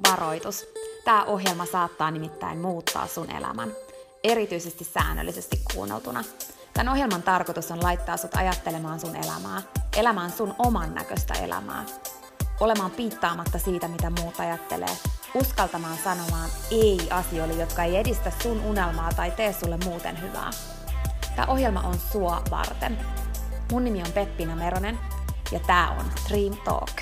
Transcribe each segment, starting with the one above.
Varoitus. Tämä ohjelma saattaa nimittäin muuttaa sun elämän, erityisesti säännöllisesti kuunneltuna. Tämän ohjelman tarkoitus on laittaa sut ajattelemaan sun elämää, elämään sun oman näköistä elämää, olemaan piittaamatta siitä, mitä muut ajattelee, uskaltamaan sanomaan ei asioille, jotka ei edistä sun unelmaa tai tee sulle muuten hyvää. Tämä ohjelma on sua varten. Mun nimi on Peppina Meronen ja tää on Dream Talk.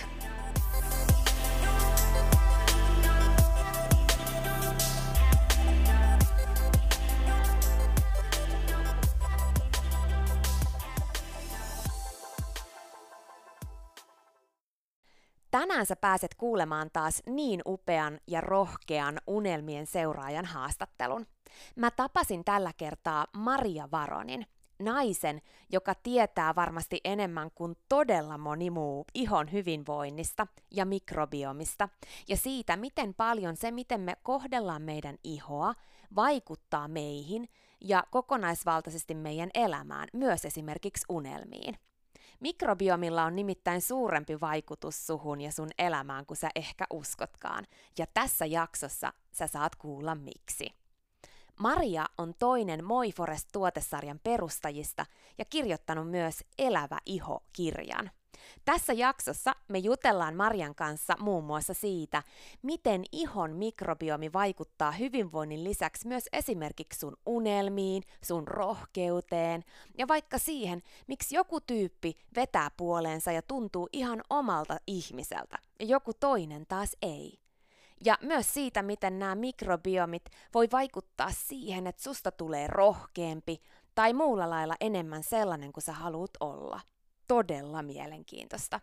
Tänään sä pääset kuulemaan taas niin upean ja rohkean unelmien seuraajan haastattelun. Mä tapasin tällä kertaa Maria Varonin, naisen, joka tietää varmasti enemmän kuin todella moni muu ihon hyvinvoinnista ja mikrobiomista ja siitä, miten paljon se, miten me kohdellaan meidän ihoa, vaikuttaa meihin ja kokonaisvaltaisesti meidän elämään, myös esimerkiksi unelmiin. Mikrobiomilla on nimittäin suurempi vaikutus suhun ja sun elämään kuin sä ehkä uskotkaan, ja tässä jaksossa sä saat kuulla miksi. Maria on toinen MoiForest-tuotesarjan perustajista ja kirjoittanut myös Elävä iho-kirjan. Tässä jaksossa me jutellaan Marian kanssa muun muassa siitä, miten ihon mikrobiomi vaikuttaa hyvinvoinnin lisäksi myös esimerkiksi sun unelmiin, sun rohkeuteen ja vaikka siihen, miksi joku tyyppi vetää puoleensa ja tuntuu ihan omalta ihmiseltä ja joku toinen taas ei. Ja myös siitä, miten nämä mikrobiomit voi vaikuttaa siihen, että susta tulee rohkeampi tai muulla lailla enemmän sellainen kuin sä haluat olla. Todella mielenkiintoista.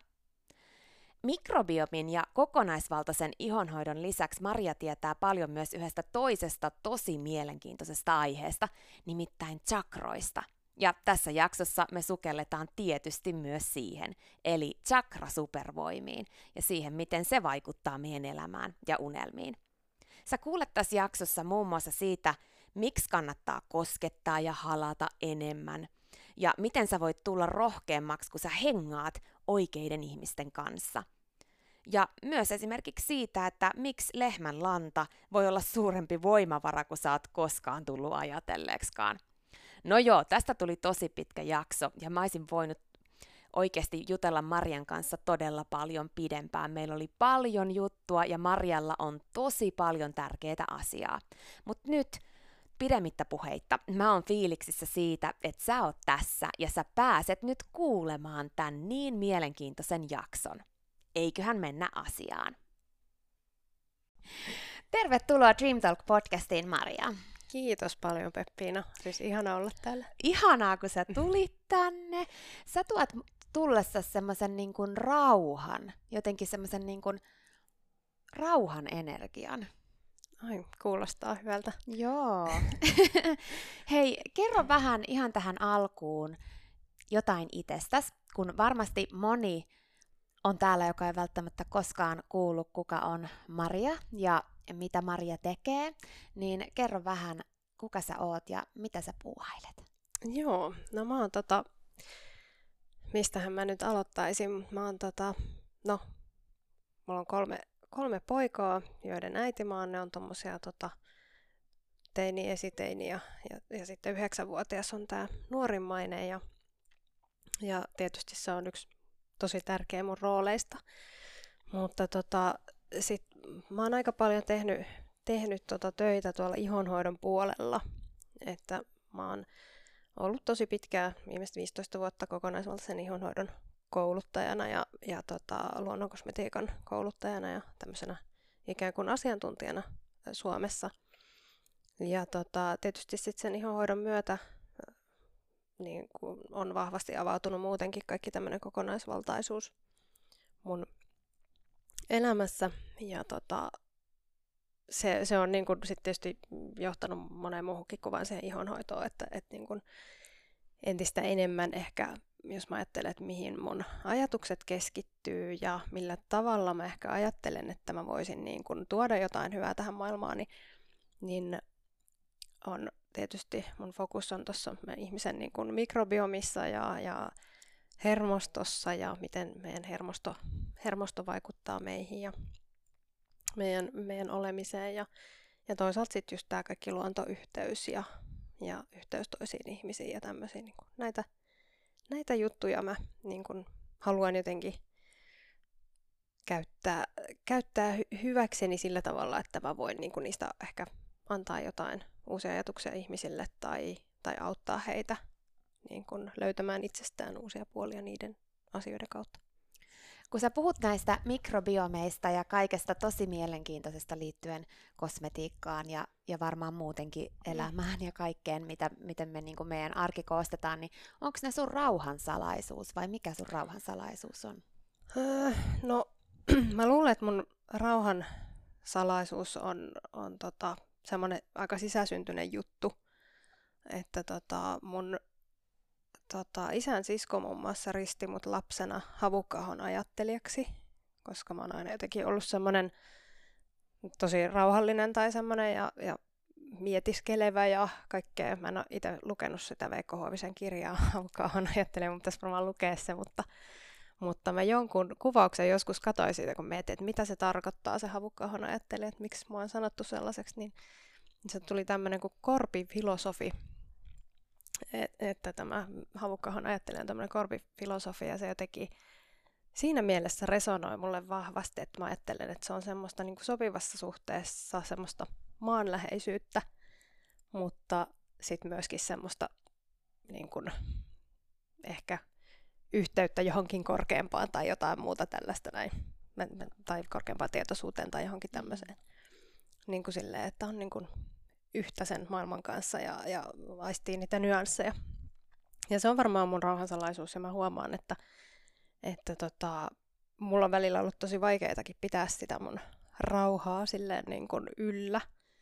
Mikrobiomin ja kokonaisvaltaisen ihonhoidon lisäksi Maria tietää paljon myös yhdestä toisesta tosi mielenkiintoisesta aiheesta, nimittäin chakroista. Ja tässä jaksossa me sukelletaan tietysti myös siihen, eli chakrasupervoimiin ja siihen, miten se vaikuttaa meidän elämään ja unelmiin. Sä kuulet tässä jaksossa muun muassa siitä, miksi kannattaa koskettaa ja halata enemmän, ja miten sä voit tulla rohkeammaksi, kun sä hengaat oikeiden ihmisten kanssa. Ja myös esimerkiksi siitä, että miksi lehmän lanta voi olla suurempi voimavara, kuin sä oot koskaan tullut ajatelleeksikaan. No joo, tästä tuli tosi pitkä jakso, ja mä olisin voinut oikeasti jutella Marian kanssa todella paljon pidempään. Meillä oli paljon juttua, ja Marialla on tosi paljon tärkeää asiaa. Mutta nyt pidemmittä puheitta, mä oon fiiliksissä siitä, että sä oot tässä ja sä pääset nyt kuulemaan tän niin mielenkiintoisen jakson. Eiköhän mennä asiaan. Tervetuloa Dream Talk-podcastiin, Maria. Kiitos paljon, Peppiina. Siis ihana olla täällä. Ihanaa, kun sä tulit tänne. Sä tuot tullessa semmoisen niin kuin rauhan, jotenkin semmoisen niin kuin rauhan energian. Ai, kuulostaa hyvältä. Joo. Hei, kerro vähän ihan tähän alkuun jotain itsestäsi, kun varmasti moni on täällä, joka ei välttämättä koskaan kuullut, kuka on Maria ja mitä Maria tekee, niin kerro vähän, kuka sä oot ja mitä sä puuhailet. Joo, no mä oon mistähän mä nyt aloittaisin? Mä oon mulla on kolme poikaa, joiden äitimaanne on tommosia teini, esiteini ja sitten 9-vuotias on tää nuorimmainen ja tietysti se on yksi tosi tärkeä mun rooleista. Mutta sit mä oon aika paljon tehnyt töitä tuolla ihonhoidon puolella, että mä oon ollut tosi pitkään, viimeiset 15 vuotta kokonaisvaltaisen ihonhoidon kouluttajana ja luonnonkosmetiikan kouluttajana ja tämmöisenä ikään kuin asiantuntijana Suomessa. Ja tietysti sitten sen ihonhoidon myötä niin kun on vahvasti avautunut muutenkin kaikki tämmöinen kokonaisvaltaisuus mun elämässä. Ja se on niin kun sit tietysti johtanut moneen muuhunkin kuvaan siihen ihonhoitoon, että niin kun entistä enemmän ehkä, jos mä ajattelen, että mihin mun ajatukset keskittyy ja millä tavalla mä ehkä ajattelen, että mä voisin niin kun tuoda jotain hyvää tähän maailmaan, niin on tietysti mun fokus on tuossa ihmisen niin kun mikrobiomissa ja hermostossa ja miten meidän hermosto vaikuttaa meihin. meidän olemiseen ja toisaalta sitten just tämä kaikki luontoyhteys ja yhteys toisiin ihmisiin ja tämmöisiä niin näitä juttuja mä niin kuin haluan jotenkin käyttää hyväkseni sillä tavalla, että mä voin niin kuin niistä ehkä antaa jotain uusia ajatuksia ihmisille tai auttaa heitä niin kuin löytämään itsestään uusia puolia niiden asioiden kautta. Kun sä puhut näistä mikrobiomeista ja kaikesta tosi mielenkiintoisesta liittyen kosmetiikkaan ja varmaan muutenkin elämään ja kaikkeen, miten me niin kuin meidän arki koostetaan, niin onko ne sun rauhansalaisuus vai mikä sun rauhansalaisuus on? No, mä luulen, että mun rauhan salaisuus on semmoinen aika sisäsyntyinen juttu, että mun isän sisko muun muassa risti mut lapsena Havukka-ahon ajattelijaksi, koska mä oon aina jotenkin ollut semmoinen tosi rauhallinen tai semmoinen ja mietiskelevä ja kaikkea. Mä en ole itse lukenut sitä Veikko Huovisen kirjaa Havukka-ahon ajattelija, mutta pitäisi varmaan lukea se, mutta mä jonkun kuvauksen joskus katsoin siitä, kun mietin, että mitä se tarkoittaa se Havukka-ahon ajattelija, että miksi mua on sanottu sellaiseksi, niin se tuli tämmöinen kuin korpifilosofi, että tämä Havukka-ahon ajattelija on tämmöinen korpifilosofi ja se jotenkin siinä mielessä resonoi mulle vahvasti, että mä ajattelen, että se on semmoista niin kuin sopivassa suhteessa semmoista maanläheisyyttä, mutta sitten myöskin semmoista niin kuin ehkä yhteyttä johonkin korkeampaan tai jotain muuta tällaista näin, tai korkeampaan tietoisuuteen tai johonkin tämmöiseen. Niin kuin silleen, että on niin kuin yhtä sen maailman kanssa ja aistii niitä nyansseja. Ja se on varmaan mun rauhansalaisuus ja mä huomaan, että mulla on välillä ollut tosi vaikeatakin pitää sitä mun rauhaa silleen niin kuin yllä.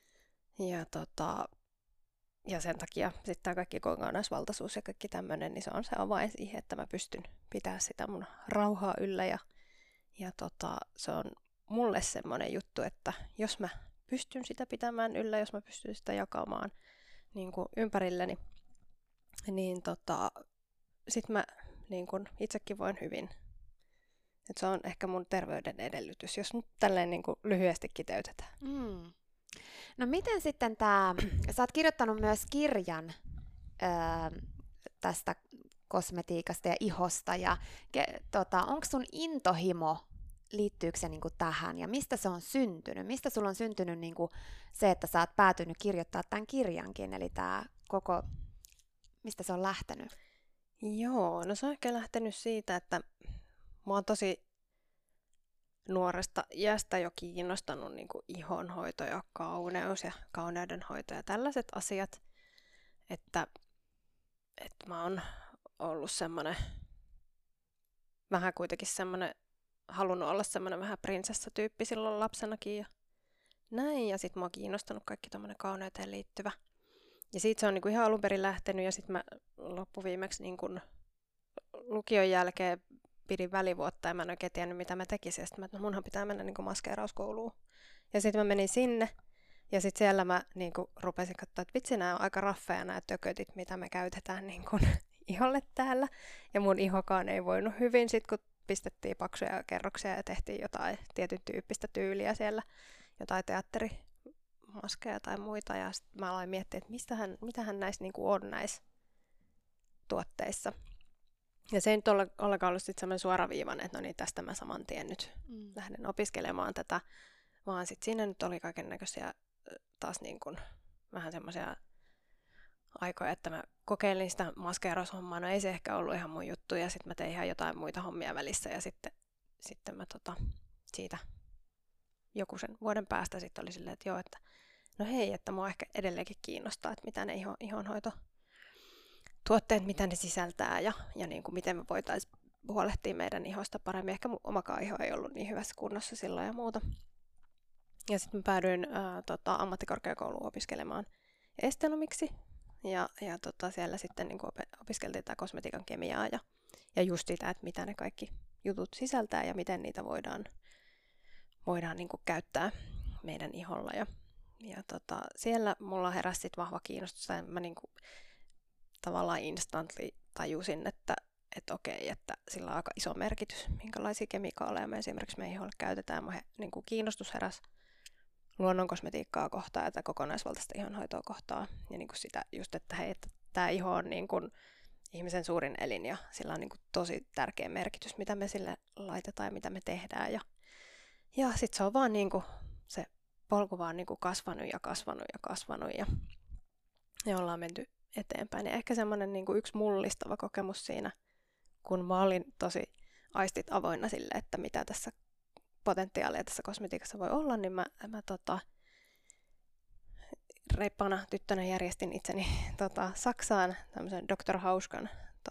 Ja sen takia sitten tämä kaikki kokonaisvaltaisuus ja kaikki tämmöinen, niin se on se avain siihen, että mä pystyn pitämään sitä mun rauhaa yllä. Ja se on mulle semmoinen juttu, että jos mä pystyn sitä pitämään yllä, jos mä pystyn sitä jakamaan niin kuin ympärilleni, niin sit mä niin kuin itsekin voin hyvin. Et se on ehkä mun terveyden edellytys, jos nyt tälleen niin kuin lyhyesti kiteytetään. No miten sitten sä oot kirjoittanut myös kirjan tästä kosmetiikasta ja ihosta, ja onko sun intohimo, liittyykö se niinku tähän, ja mistä se on syntynyt? Mistä sulla on syntynyt niinku se, että sä oot päätynyt kirjoittaa tämän kirjankin, eli tämä koko, mistä se on lähtenyt? Joo, no se on ehkä lähtenyt siitä, että mä oon tosi nuoresta iästä jo kiinnostanut niin kuin ihonhoito ja kauneus ja kauneudenhoito ja tällaiset asiat, että mä oon ollut semmoinen, vähän kuitenkin semmoinen, halunnut olla semmoinen vähän prinsessatyyppi silloin lapsenakin ja näin, ja sit mä oon kiinnostanut kaikki tommoinen kauneuteen liittyvä. Ja siitä se on niin kuin ihan alun perin lähtenyt, ja sit mä loppuviimeksi niin kuin lukion jälkeen pidin välivuotta ja mä en oikein tiennyt, mitä mä tekisin. Ja sitten että munhan pitää mennä niin kuin maskeerauskouluun. Ja sitten mä menin sinne. Ja sitten siellä mä niin kuin rupesin katsoa, että vitsi, nämä on aika raffeja nämä tökötit, mitä me käytetään niin kuin iholle täällä. Ja mun ihokaan ei voinut hyvin, sit kun pistettiin paksuja kerroksia ja tehtiin jotain tietyn tyyppistä tyyliä siellä. Jotain teatterimaskeja tai muita. Ja sitten mä aloin miettiä, että mitähän näissä niin kuin on näissä tuotteissa. Ja se ei nyt ollenkaan ollut sitten semmoinen suoraviivainen, että no niin, tästä mä saman tien nyt lähden opiskelemaan tätä, vaan sitten siinä nyt oli kaikennäköisiä taas niin kuin vähän semmoisia aikoja, että mä kokeilin sitä maskeeraushommaa, no ei se ehkä ollut ihan mun juttu, ja sitten mä tein ihan jotain muita hommia välissä, ja sitten mä siitä joku sen vuoden päästä sitten oli silleen, että joo, että no hei, että mua ehkä edelleenkin kiinnostaa, että mitä ne ihonhoito tuotteet, mitä ne sisältää ja niin kuin miten me voitaisiin huolehtia meidän ihosta paremmin. Ehkä mun omakaan iho ei ollut niin hyvässä kunnossa silloin ja muuta. Ja sitten mä päädyin ammattikorkeakouluun opiskelemaan estenomiksi. Ja siellä sitten niin kuin opiskeltiin tätä kosmetiikan kemiaa ja just sitä, että mitä ne kaikki jutut sisältää ja miten niitä voidaan niin kuin käyttää meidän iholla. Ja siellä mulla heräsi sit vahva kiinnostus. Mä niin kuin tavallaan instantly tajusin, että okei, että sillä on aika iso merkitys, minkälaisia kemikaaleja me esimerkiksi meidän iholle käytetään. Mun niin kuin kiinnostus heräsi luonnonkosmetiikkaa kohtaan ja kokonaisvaltaista ihonhoitoa kohtaan. Ja niin kuin sitä just, että hei, että tämä iho on niin kuin ihmisen suurin elin ja sillä on niin kuin tosi tärkeä merkitys, mitä me sille laitetaan ja mitä me tehdään. Ja sitten se on vaan niin kuin se polku vaan niin kuin kasvanut ja ollaan menty eteenpäin. Ja ehkä semmoinen niin kuin yksi mullistava kokemus siinä, kun mä olin tosi aistit avoinna sille, että mitä tässä potentiaalia tässä kosmetiikassa voi olla, niin mä reippaana tyttönä järjestin itseni Saksaan tämmöisen Dr. Hauskan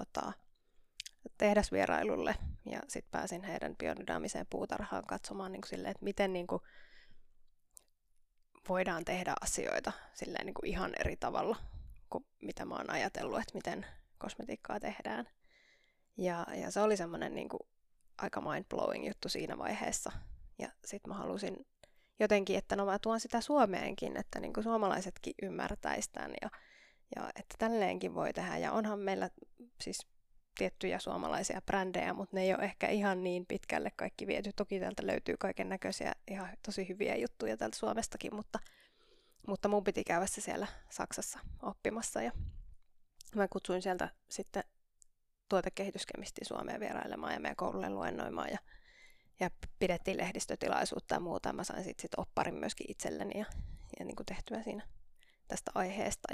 tehdasvierailulle ja sitten pääsin heidän biodynaamiseen puutarhaan katsomaan niin kuin silleen, että miten niin kuin voidaan tehdä asioita silleen niin kuin ihan eri tavalla kuin mitä mä oon ajatellut, että miten kosmetiikkaa tehdään. Ja se oli semmoinen niin kuin aika mind-blowing juttu siinä vaiheessa. Ja sitten mä halusin jotenkin, että no mä tuon sitä Suomeenkin, että niin kuin suomalaisetkin ymmärtäisi tämän ja että tälleenkin voi tehdä. Ja onhan meillä siis tiettyjä suomalaisia brändejä, mutta ne ei ole ehkä ihan niin pitkälle kaikki viety. Toki täältä löytyy kaiken näköisiä ihan tosi hyviä juttuja täältä Suomestakin, mutta mun piti käydä se siellä Saksassa oppimassa. Ja mä kutsuin sieltä sitten tuotekehityskemisti Suomeen vierailemaan ja meidän koululle luennoimaan ja pidettiin lehdistötilaisuutta ja muuta. Mä sain sit opparin myöskin itselleni ja niin kuin tehtyä siinä tästä aiheesta.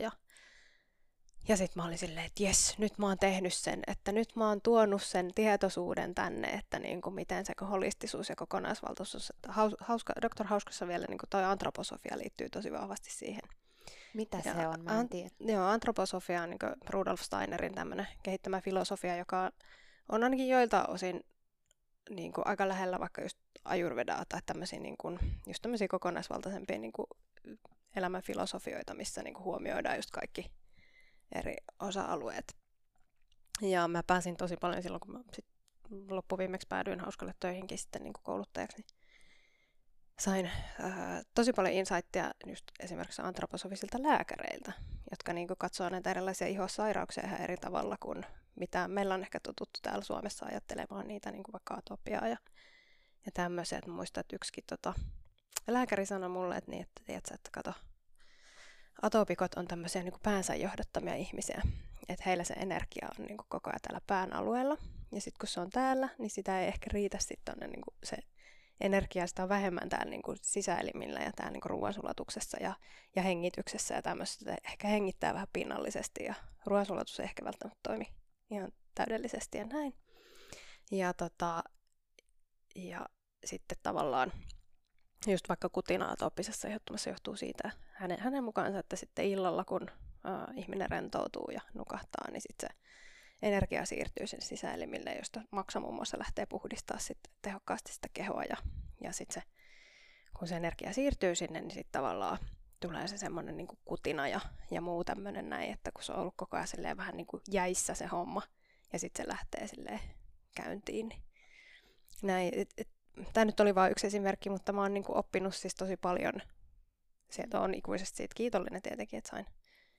Ja sitten mä olin silleen, että jes, nyt mä oon tehnyt sen, että nyt mä oon tuonut sen tietoisuuden tänne, että niin kuin miten se holistisuus ja kokonaisvaltaisuus, Dr. Hauskassa vielä niin kuin toi antroposofia liittyy tosi vahvasti siihen. Mitä ja se on? Mä en tiedä. Joo, antroposofia on niin kuin Rudolf Steinerin tämmöinen kehittämä filosofia, joka on ainakin joilta osin niin kuin aika lähellä vaikka just ajurvedaa tai tämmöisiä, niin kuin, just tämmöisiä kokonaisvaltaisempia niin kuin elämänfilosofioita, missä niin kuin huomioidaan just kaikki eri osa-alueet. Ja mä pääsin tosi paljon silloin, kun mä sit loppuviimeksi päädyin Hauskalle töihinkin sitten niin kuin kouluttajaksi, niin sain tosi paljon insightia just esimerkiksi antroposofisilta lääkäreiltä, jotka niin kuin katsoo näitä erilaisia ihosairauksia ihan eri tavalla kuin mitä meillä on ehkä totuttu täällä Suomessa ajattelemaan niitä, niin kuin vaikka atopiaa ja tämmöisiä. Mä muistan, että yksikin lääkäri sanoi mulle, että, niin, että tiedätkö, että kato, atopikot on tämmöisiä niin kuin päänsä johdattamia ihmisiä, että heillä se energia on niin kuin koko ajan täällä pään alueella, ja sitten kun se on täällä, niin sitä ei ehkä riitä sitten tonne niin kuin se energia, sitä on vähemmän täällä niin kuin sisäelimillä ja täällä niin kuin ruoansulatuksessa ja hengityksessä ja tämmöistä, ehkä hengittää vähän pinnallisesti ja ruoansulatus ei ehkä välttämättä toimi ihan täydellisesti ja näin. Ja sitten tavallaan just vaikka kutina atooppisessa ihottumassa johtuu siitä hänen mukaansa, että sitten illalla kun ihminen rentoutuu ja nukahtaa, niin sitten se energia siirtyy sen sisäelimille, josta Maksa muun muassa lähtee puhdistaa sitten tehokkaasti sitä kehoa ja sitten kun se energia siirtyy sinne, niin sitten tavallaan tulee se semmoinen niin kuin kutina ja muu tämmöinen näin, että kun se on ollut koko ajan silleen vähän niin kuin jäissä se homma ja sitten se lähtee silleen käyntiin. Näin, tämä nyt oli vain yksi esimerkki, mutta mä oon niin kuin oppinut siis tosi paljon. Sieltä on ikuisesti siitä kiitollinen tietenkin, että sain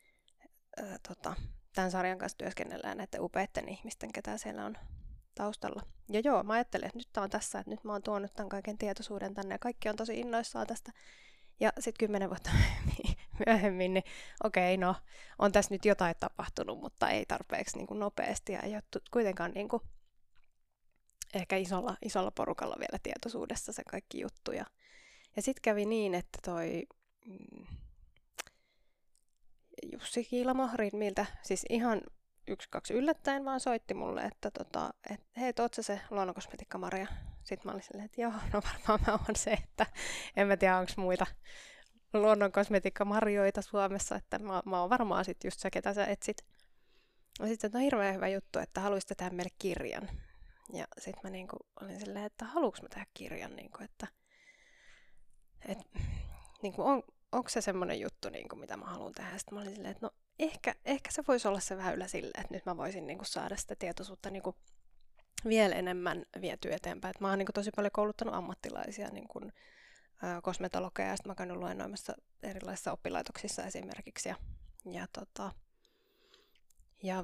tämän sarjan kanssa työskennellään näiden upeiden ihmisten, ketä siellä on taustalla. Ja joo, mä ajattelin, että nyt tää on tässä, että nyt mä oon tuonut tämän kaiken tietoisuuden tänne ja kaikki on tosi innoissaan tästä. Ja sitten 10 vuotta myöhemmin, niin okei, no on tässä nyt jotain tapahtunut, mutta ei tarpeeksi niin kuin nopeasti ja ei ole kuitenkaan niin kuin ehkä isolla porukalla vielä tietoisuudessa se kaikki juttu. Ja sitten kävi niin, että toi Jussi Kiilamo Ridmiltä, siis ihan 1-2 yllättäen vaan soitti mulle, että hei, oot sä se luonnonkosmetiikka Maria? Sitten mä olin silleen, että joo, no varmaan mä oon se, että en mä tiedä, onko muita luonnonkosmetiikka Marjoita Suomessa, että mä oon varmaan sit just se, ketä sä etsit. Ja sitten on hirveän hyvä juttu, että haluaisitte tehdä meille kirjan. Ja sitten mä niinku olin silleen, että haluuks mä tehdä kirjan, niinku, että niinku onko se semmoinen juttu, niinku, mitä mä haluan tehdä. Sitten mä olin silleen, että no ehkä se voisi olla se väylä sille, että nyt mä voisin niinku saada sitä tietoisuutta niinku vielä enemmän vietyä eteenpäin. Et mä oon niinku tosi paljon kouluttanut ammattilaisia, niinku, kosmetologeja, ja sitten mä oon käynyt luennoimassa erilaisissa oppilaitoksissa esimerkiksi. Ja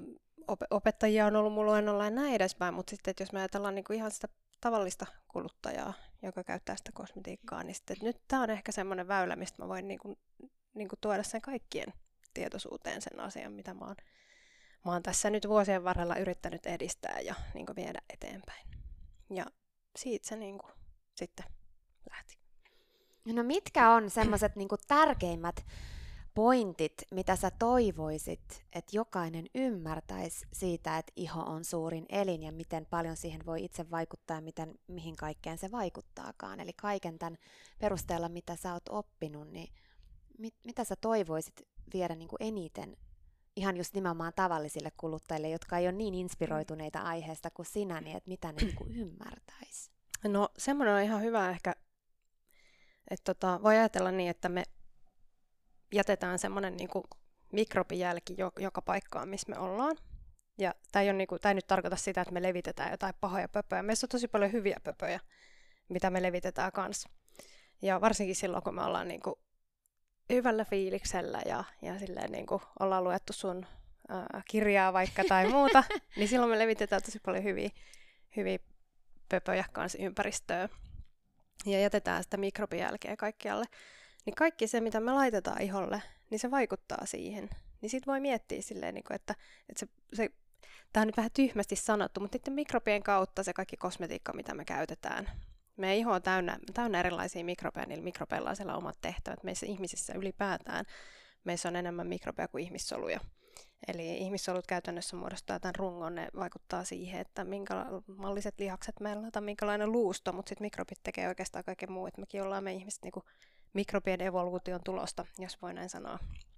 opettajia on ollut mulla luennolla ja näin edespäin, mutta sitten jos me ajatellaan niinku ihan sitä tavallista kuluttajaa, joka käyttää sitä kosmetiikkaa, niin sitten, että nyt tämä on ehkä semmoinen väylä, mistä mä voin niinku tuoda sen kaikkien tietoisuuteen sen asian, mitä mä oon tässä nyt vuosien varrella yrittänyt edistää ja niinku viedä eteenpäin. Ja siitä se niinku sitten lähti. No mitkä on semmoiset niinku tärkeimmät pointit, mitä sä toivoisit, että jokainen ymmärtäisi siitä, että iho on suurin elin ja miten paljon siihen voi itse vaikuttaa ja mihin kaikkeen se vaikuttaakaan. Eli kaiken tämän perusteella, mitä sä oot oppinut, niin mitä sä toivoisit viedä niinku eniten ihan just nimenomaan tavallisille kuluttajille, jotka ei ole niin inspiroituneita aiheesta kuin sinä, niin että mitä ne niinku ymmärtäisi? No semmoinen on ihan hyvä ehkä, että voi ajatella niin, että me jätetään semmoinen niinku mikrobijälki joka paikkaan, missä me ollaan. Ja tämä ei nyt tarkoita sitä, että me levitetään jotain pahoja pöpöjä. Meissä on tosi paljon hyviä pöpöjä, mitä me levitetään kanssa. Ja varsinkin silloin, kun me ollaan niinku hyvällä fiiliksellä ja silleen niinku ollaan luettu sun kirjaa vaikka tai muuta, niin silloin me levitetään tosi paljon hyviä pöpöjä kanssa ympäristöön. Ja jätetään sitä mikrobijälkeä kaikkialle. Niin kaikki se, mitä me laitetaan iholle, niin se vaikuttaa siihen. Niin sit voi miettiä silleen, että tämä on nyt vähän tyhmästi sanottu, mutta niiden mikrobien kautta se kaikki kosmetiikka, mitä me käytetään. Meidän iho on täynnä erilaisia mikrobeja, niillä mikrobeilla on siellä omat tehtävät. Meissä ihmisissä ylipäätään meissä on enemmän mikrobeja kuin ihmissoluja. Eli ihmissolut käytännössä muodostaa tämän rungon, ne vaikuttaa siihen, että minkälailliset lihakset meillä on tai minkälainen luusto, mutta sitten mikrobit tekee oikeastaan kaiken muu. Että mekin ollaan me ihmiset niinku mikrobien evoluution tulosta, jos voi näin sanoa.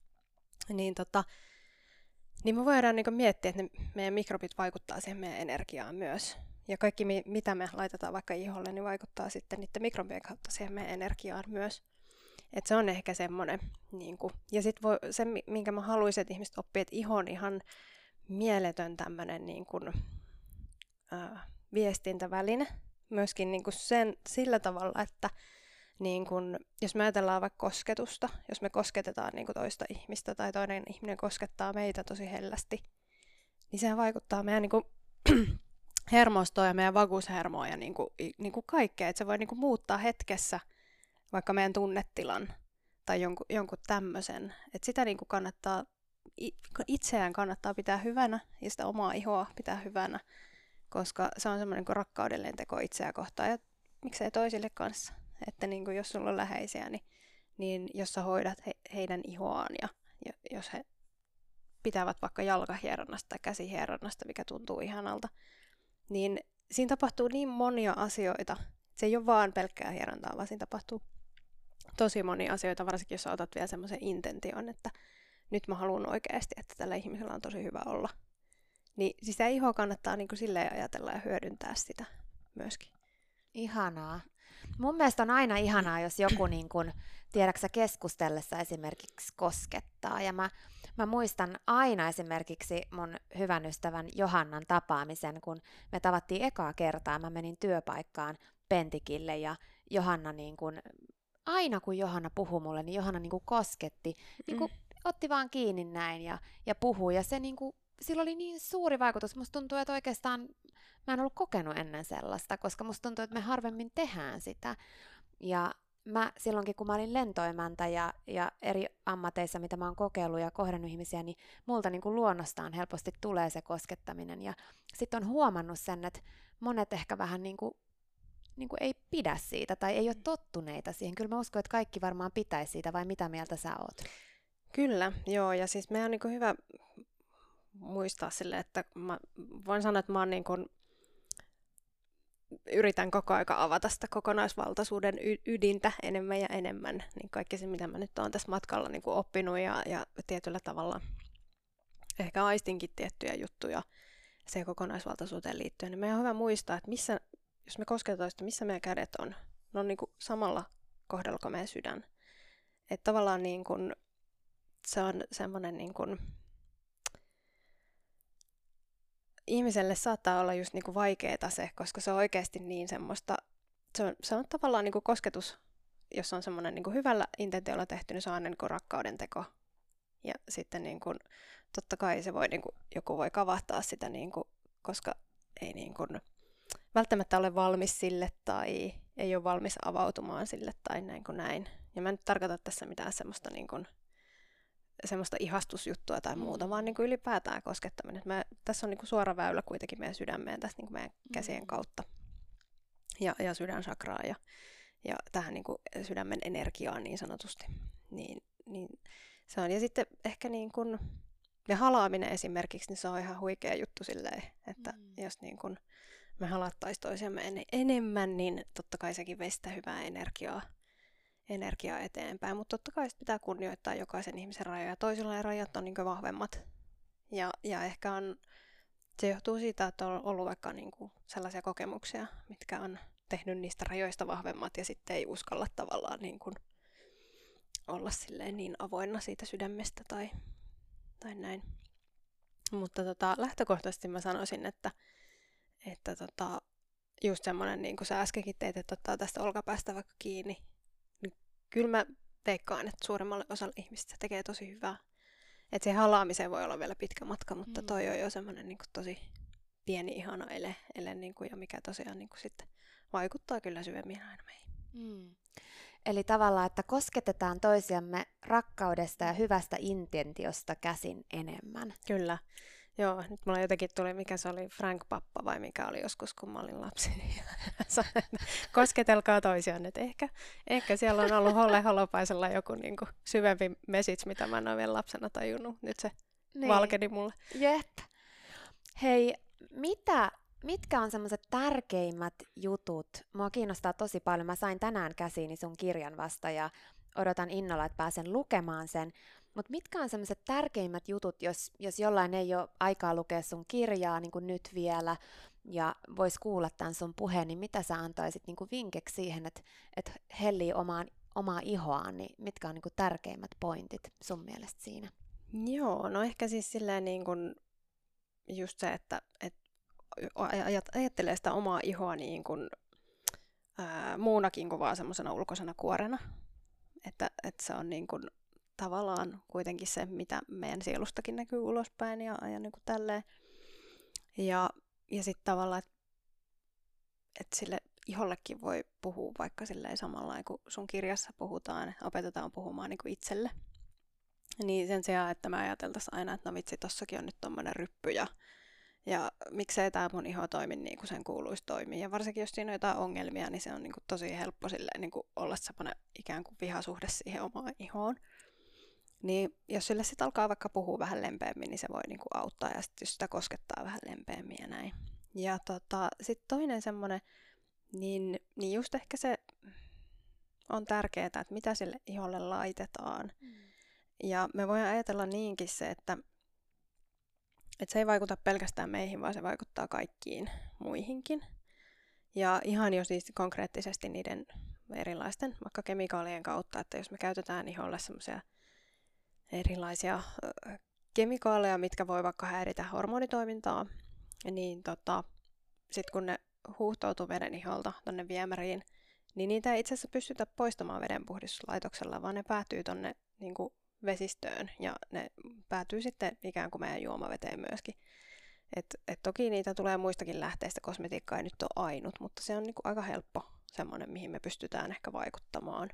Niin me voidaan niinku miettiä, että meidän mikrobit vaikuttaa siihen meidän energiaan myös. Ja kaikki, mitä me laitetaan vaikka iholle, niin vaikuttaa sitten niiden mikrobien kautta siihen meidän energiaan myös. Että se on ehkä semmoinen. Niinku. Ja sitten se, minkä mä haluaisin, että ihmiset oppii, että iho on ihan mieletön tämmöinen niinku, viestintäväline. Myöskin niinku sillä tavalla, että niinku, jos me ajatellaan vaikka kosketusta, jos me kosketetaan niinku toista ihmistä tai toinen ihminen koskettaa meitä tosi hellästi, niin sehän vaikuttaa meidän niinku, hermostoon ja meidän vagushermoon ja niinku kaikkea. Että se voi niinku muuttaa hetkessä vaikka meidän tunnetilan tai jonkun tämmöisen. Että sitä niinku itseään kannattaa pitää hyvänä ja sitä omaa ihoa pitää hyvänä, koska se on semmoinen niin rakkaudellinen teko itseä kohtaan ja miksei toisille kanssa. Että niinku, jos sulla on läheisiä, niin jos sä hoidat heidän ihoaan ja jos he pitävät vaikka jalkahieronnasta tai käsihieronnasta, mikä tuntuu ihanalta, niin siinä tapahtuu niin monia asioita. Se ei ole vaan pelkkää hierontaa, vaan siinä tapahtuu tosi monia asioita, varsinkin jos sä otat vielä semmoisen intention, että nyt mä haluan oikeasti, että tällä ihmisellä on tosi hyvä olla. Niin sitä ihoa kannattaa niin kuin silleen ajatella ja hyödyntää sitä myöskin. Ihanaa. Mun mielestä on aina ihanaa, jos joku niin kun, tiedäksä, keskustellessa esimerkiksi koskettaa. Ja mä muistan aina esimerkiksi mun hyvän ystävän Johannan tapaamisen, kun me tavattiin ekaa kertaa. Mä menin työpaikkaan Pentikille ja Johanna niin kun, aina kun Johanna puhui mulle, niin Johanna niin kun kosketti, niin kun otti vaan kiinni näin ja puhui. Ja se niin kun, sillä oli niin suuri vaikutus. Musta tuntuu, että oikeastaan mä en ollut kokenut ennen sellaista, koska musta tuntuu, että me harvemmin tehdään sitä. Ja mä silloinkin, kun mä olin lentoimäntä ja eri ammateissa, mitä mä oon kokeillut ja kohdannut ihmisiä, niin multa niin kuin luonnostaan helposti tulee se koskettaminen. Ja sitten on huomannut sen, että monet ehkä vähän niin kuin ei pidä siitä tai ei ole tottuneita siihen. Kyllä mä uskon, että kaikki varmaan pitäisi siitä, vai mitä mieltä sä oot? Kyllä, joo. Ja siis meidän on niin kuin hyvä muistaa sille, että mä voin sanoa, että mä oon niin kuin yritän koko aika avata sitä kokonaisvaltaisuuden ydintä enemmän ja enemmän. Niin kaikki se, mitä mä nyt oon tässä matkalla niin kuin oppinut ja tietyllä tavalla ehkä aistinkin tiettyjä juttuja siihen kokonaisvaltaisuuteen liittyen, niin meidän on hyvä muistaa, että jos me kosketaan toista, missä meidän kädet on, ne on niin kuin samalla kohdalla kuin meidän sydän. Että tavallaan niin kuin, se on semmoinen niin kuin, ihmiselle saattaa olla just niinku vaikeeta se, koska se on oikeasti niin semmoista, se on tavallaan niinku kosketus, jos on semmoinen niinku hyvällä intentiolla tehty, niin se on aina niinku rakkauden teko. Ja sitten niinku, totta kai se voi, niinku, joku voi kavahtaa sitä, niinku, koska ei niinku, välttämättä ole valmis sille tai ei ole valmis avautumaan sille tai näin kuin näin. Ja mä en nyt tarkoita tässä mitään semmoista, niin kuin, semmoista ihastusjuttua tai muuta, vaan niin kuin ylipäätään koskettaminen. Tässä on niin kuin suora väylä kuitenkin meidän sydämeen tässä niin kuin meidän käsien kautta ja sydänsakraa ja tähän niin kuin sydämen energiaan niin sanotusti. Niin se on. Ja sitten ehkä niin kuin, ja halaaminen esimerkiksi, niin se on ihan huikea juttu silleen, että jos niin kuin me halattaisiin toisiamme enemmän, niin totta kai sekin veisi sitä hyvää energiaa eteenpäin. Mutta totta kai pitää kunnioittaa jokaisen ihmisen rajoja. Toisilla rajat on niin kuin vahvemmat. Ja ehkä se johtuu siitä, että on ollut vaikka niin kuin sellaisia kokemuksia, mitkä on tehnyt niistä rajoista vahvemmat ja sitten ei uskalla tavallaan niin kuin olla silleen niin avoinna siitä sydämestä tai näin. Mutta lähtökohtaisesti mä sanoisin, että just semmoinen, niin kuin sä äskenkin teit, että ottaa tästä olkapäästä vaikka kiinni, niin kyllä mä veikkaan, että suurimmalle osalle ihmisistä se tekee tosi hyvää. Että se halaamiseen voi olla vielä pitkä matka, mutta toi on jo semmoinen niin kuin tosi pieni, ihana ele niin kuin, ja mikä tosiaan niin kuin sitten vaikuttaa kyllä syvemmin aina meihin. Eli tavallaan, että kosketetaan toisiamme rakkaudesta ja hyvästä intentiosta käsin enemmän. Kyllä. Joo, nyt mulla jotenkin tuli, mikä se oli, Frank Pappa vai mikä oli joskus, kun mä olin lapsi. Kosketelkaa toisiaan, että ehkä siellä on ollut Holle Holopaisella joku niin kuin syvempi message, mitä mä en ole vielä lapsena tajunnut. Nyt se valkeni mulle. Jep. Hei, mitkä on semmoiset tärkeimmät jutut? Mua kiinnostaa tosi paljon. Mä sain tänään käsiini sun kirjan vasta ja odotan innolla, että pääsen lukemaan sen. Mutta mitkä on semmoiset tärkeimmät jutut, jos jollain ei ole aikaa lukea sun kirjaa niin kuin nyt vielä ja vois kuulla tämän sun puheen, niin mitä sä antaisit niin kuin vinkkeksi siihen, että hellii omaa ihoaan, niin mitkä on niin kuin tärkeimmät pointit sun mielestä siinä? Joo, no ehkä siis silleen niin kuin just se, että ajattelee sitä omaa ihoa niin kuin, muunakin kuin vaan semmoisena ulkoisena kuorena. Että se on niin kuin tavallaan kuitenkin se, mitä meidän sielustakin näkyy ulospäin ja niin kuin tälleen. Ja sitten tavallaan, että sille ihollekin voi puhua vaikka silleen samalla kuin sun kirjassa puhutaan, opetetaan puhumaan niin kuin itselle. Niin sen sijaan, että me ajateltaisiin aina, että no vitsi, tossakin on nyt tommonen ryppy ja miksei tämä mun iho toimi niin kuin sen kuuluisi toimia. Ja varsinkin jos siinä on jotain ongelmia, niin se on niin kuin tosi helppo silleen, niin kuin olla semmoinen ikään kuin vihasuhde siihen omaan ihoon. Niin jos sille sitten alkaa vaikka puhua vähän lempeämmin, niin se voi niin kuin auttaa ja sitten sitä koskettaa vähän lempeämmin ja näin. Ja sitten toinen semmoinen, niin just ehkä se on tärkeää, että mitä sille iholle laitetaan. Ja me voidaan ajatella niinkin se, että se ei vaikuta pelkästään meihin, vaan se vaikuttaa kaikkiin muihinkin. Ja ihan jo siis konkreettisesti niiden erilaisten vaikka kemikaalien kautta, että jos me käytetään iholle semmoisia erilaisia kemikaaleja, mitkä voi vaikka häiritä hormonitoimintaa, niin sitten kun ne huuhtoutuu veden iholta tonne viemäriin, niin niitä ei itse asiassa pystytä poistamaan vedenpuhdistuslaitoksella, vaan ne päätyy tonne niin kuin vesistöön ja ne päätyy sitten ikään kuin meidän juomaveteen myöskin. Et toki niitä tulee muistakin lähteistä, kosmetiikka ei nyt ole ainut, mutta se on niin kuin aika helppo semmoinen, mihin me pystytään ehkä vaikuttamaan.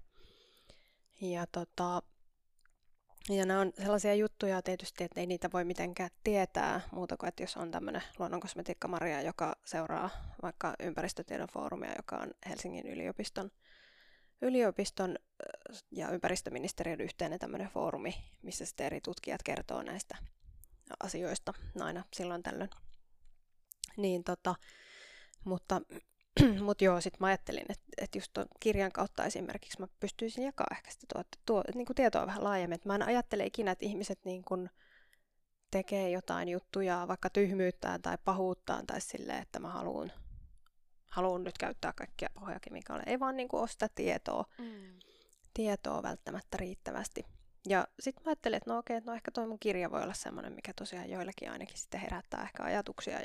Ja nämä on sellaisia juttuja tietysti, että ei niitä voi mitenkään tietää muuta kuin, että jos on tämmöinen luonnonkosmetiikka-Maria, joka seuraa vaikka ympäristötiedon foorumia, joka on Helsingin yliopiston ja ympäristöministeriön yhteinen tämmöinen foorumi, missä sitten eri tutkijat kertoo näistä asioista aina silloin tällöin. Niin mutta joo, sitten mä ajattelin, että just tuon kirjan kautta esimerkiksi mä pystyisin jakaa ehkä sitä niin kuin tietoa vähän laajemmin. Että mä en ajattele ikinä, että ihmiset niin kuin tekee jotain juttuja vaikka tyhmyyttään tai pahuuttaan tai silleen, että mä haluan nyt käyttää kaikkia pahoja kemikaaleja. Ei vaan niin kuin ole sitä tietoa välttämättä riittävästi. Ja sitten mä ajattelin, että no okei, no ehkä toi mun kirja voi olla semmoinen, mikä tosiaan joillekin ainakin sitten herättää ehkä ajatuksia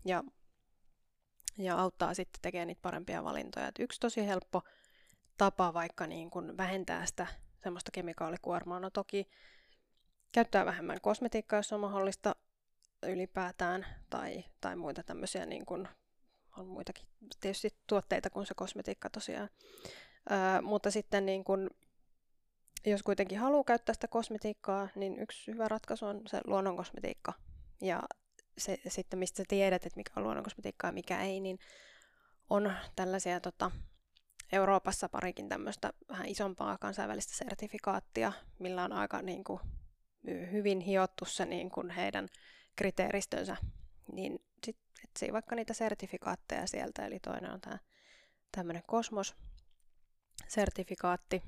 ja auttaa sitten tekemään niitä parempia valintoja. Et yksi tosi helppo tapa vaikka niin kun vähentää sitä semmoista kemikaalikuormaa, no toki käyttää vähemmän kosmetiikkaa, jos on mahdollista ylipäätään, tai muita tämmöisiä niin kun on muitakin tietysti tuotteita kuin se kosmetiikka tosiaan. Mutta sitten niin kun, jos kuitenkin haluaa käyttää sitä kosmetiikkaa, niin yksi hyvä ratkaisu on se luonnonkosmetiikka. Ja se, sitten mistä sä tiedät, että mikä on luonnonkosmetiikkaa ja mikä ei, niin on tällaisia Euroopassa parikin tämmöistä vähän isompaa kansainvälistä sertifikaattia, millä on aika niin kuin, hyvin hiottu se niin kuin heidän kriteeristönsä. Niin sitten etsii vaikka niitä sertifikaatteja sieltä, eli toinen on tämä tämmöinen Cosmos-sertifikaatti,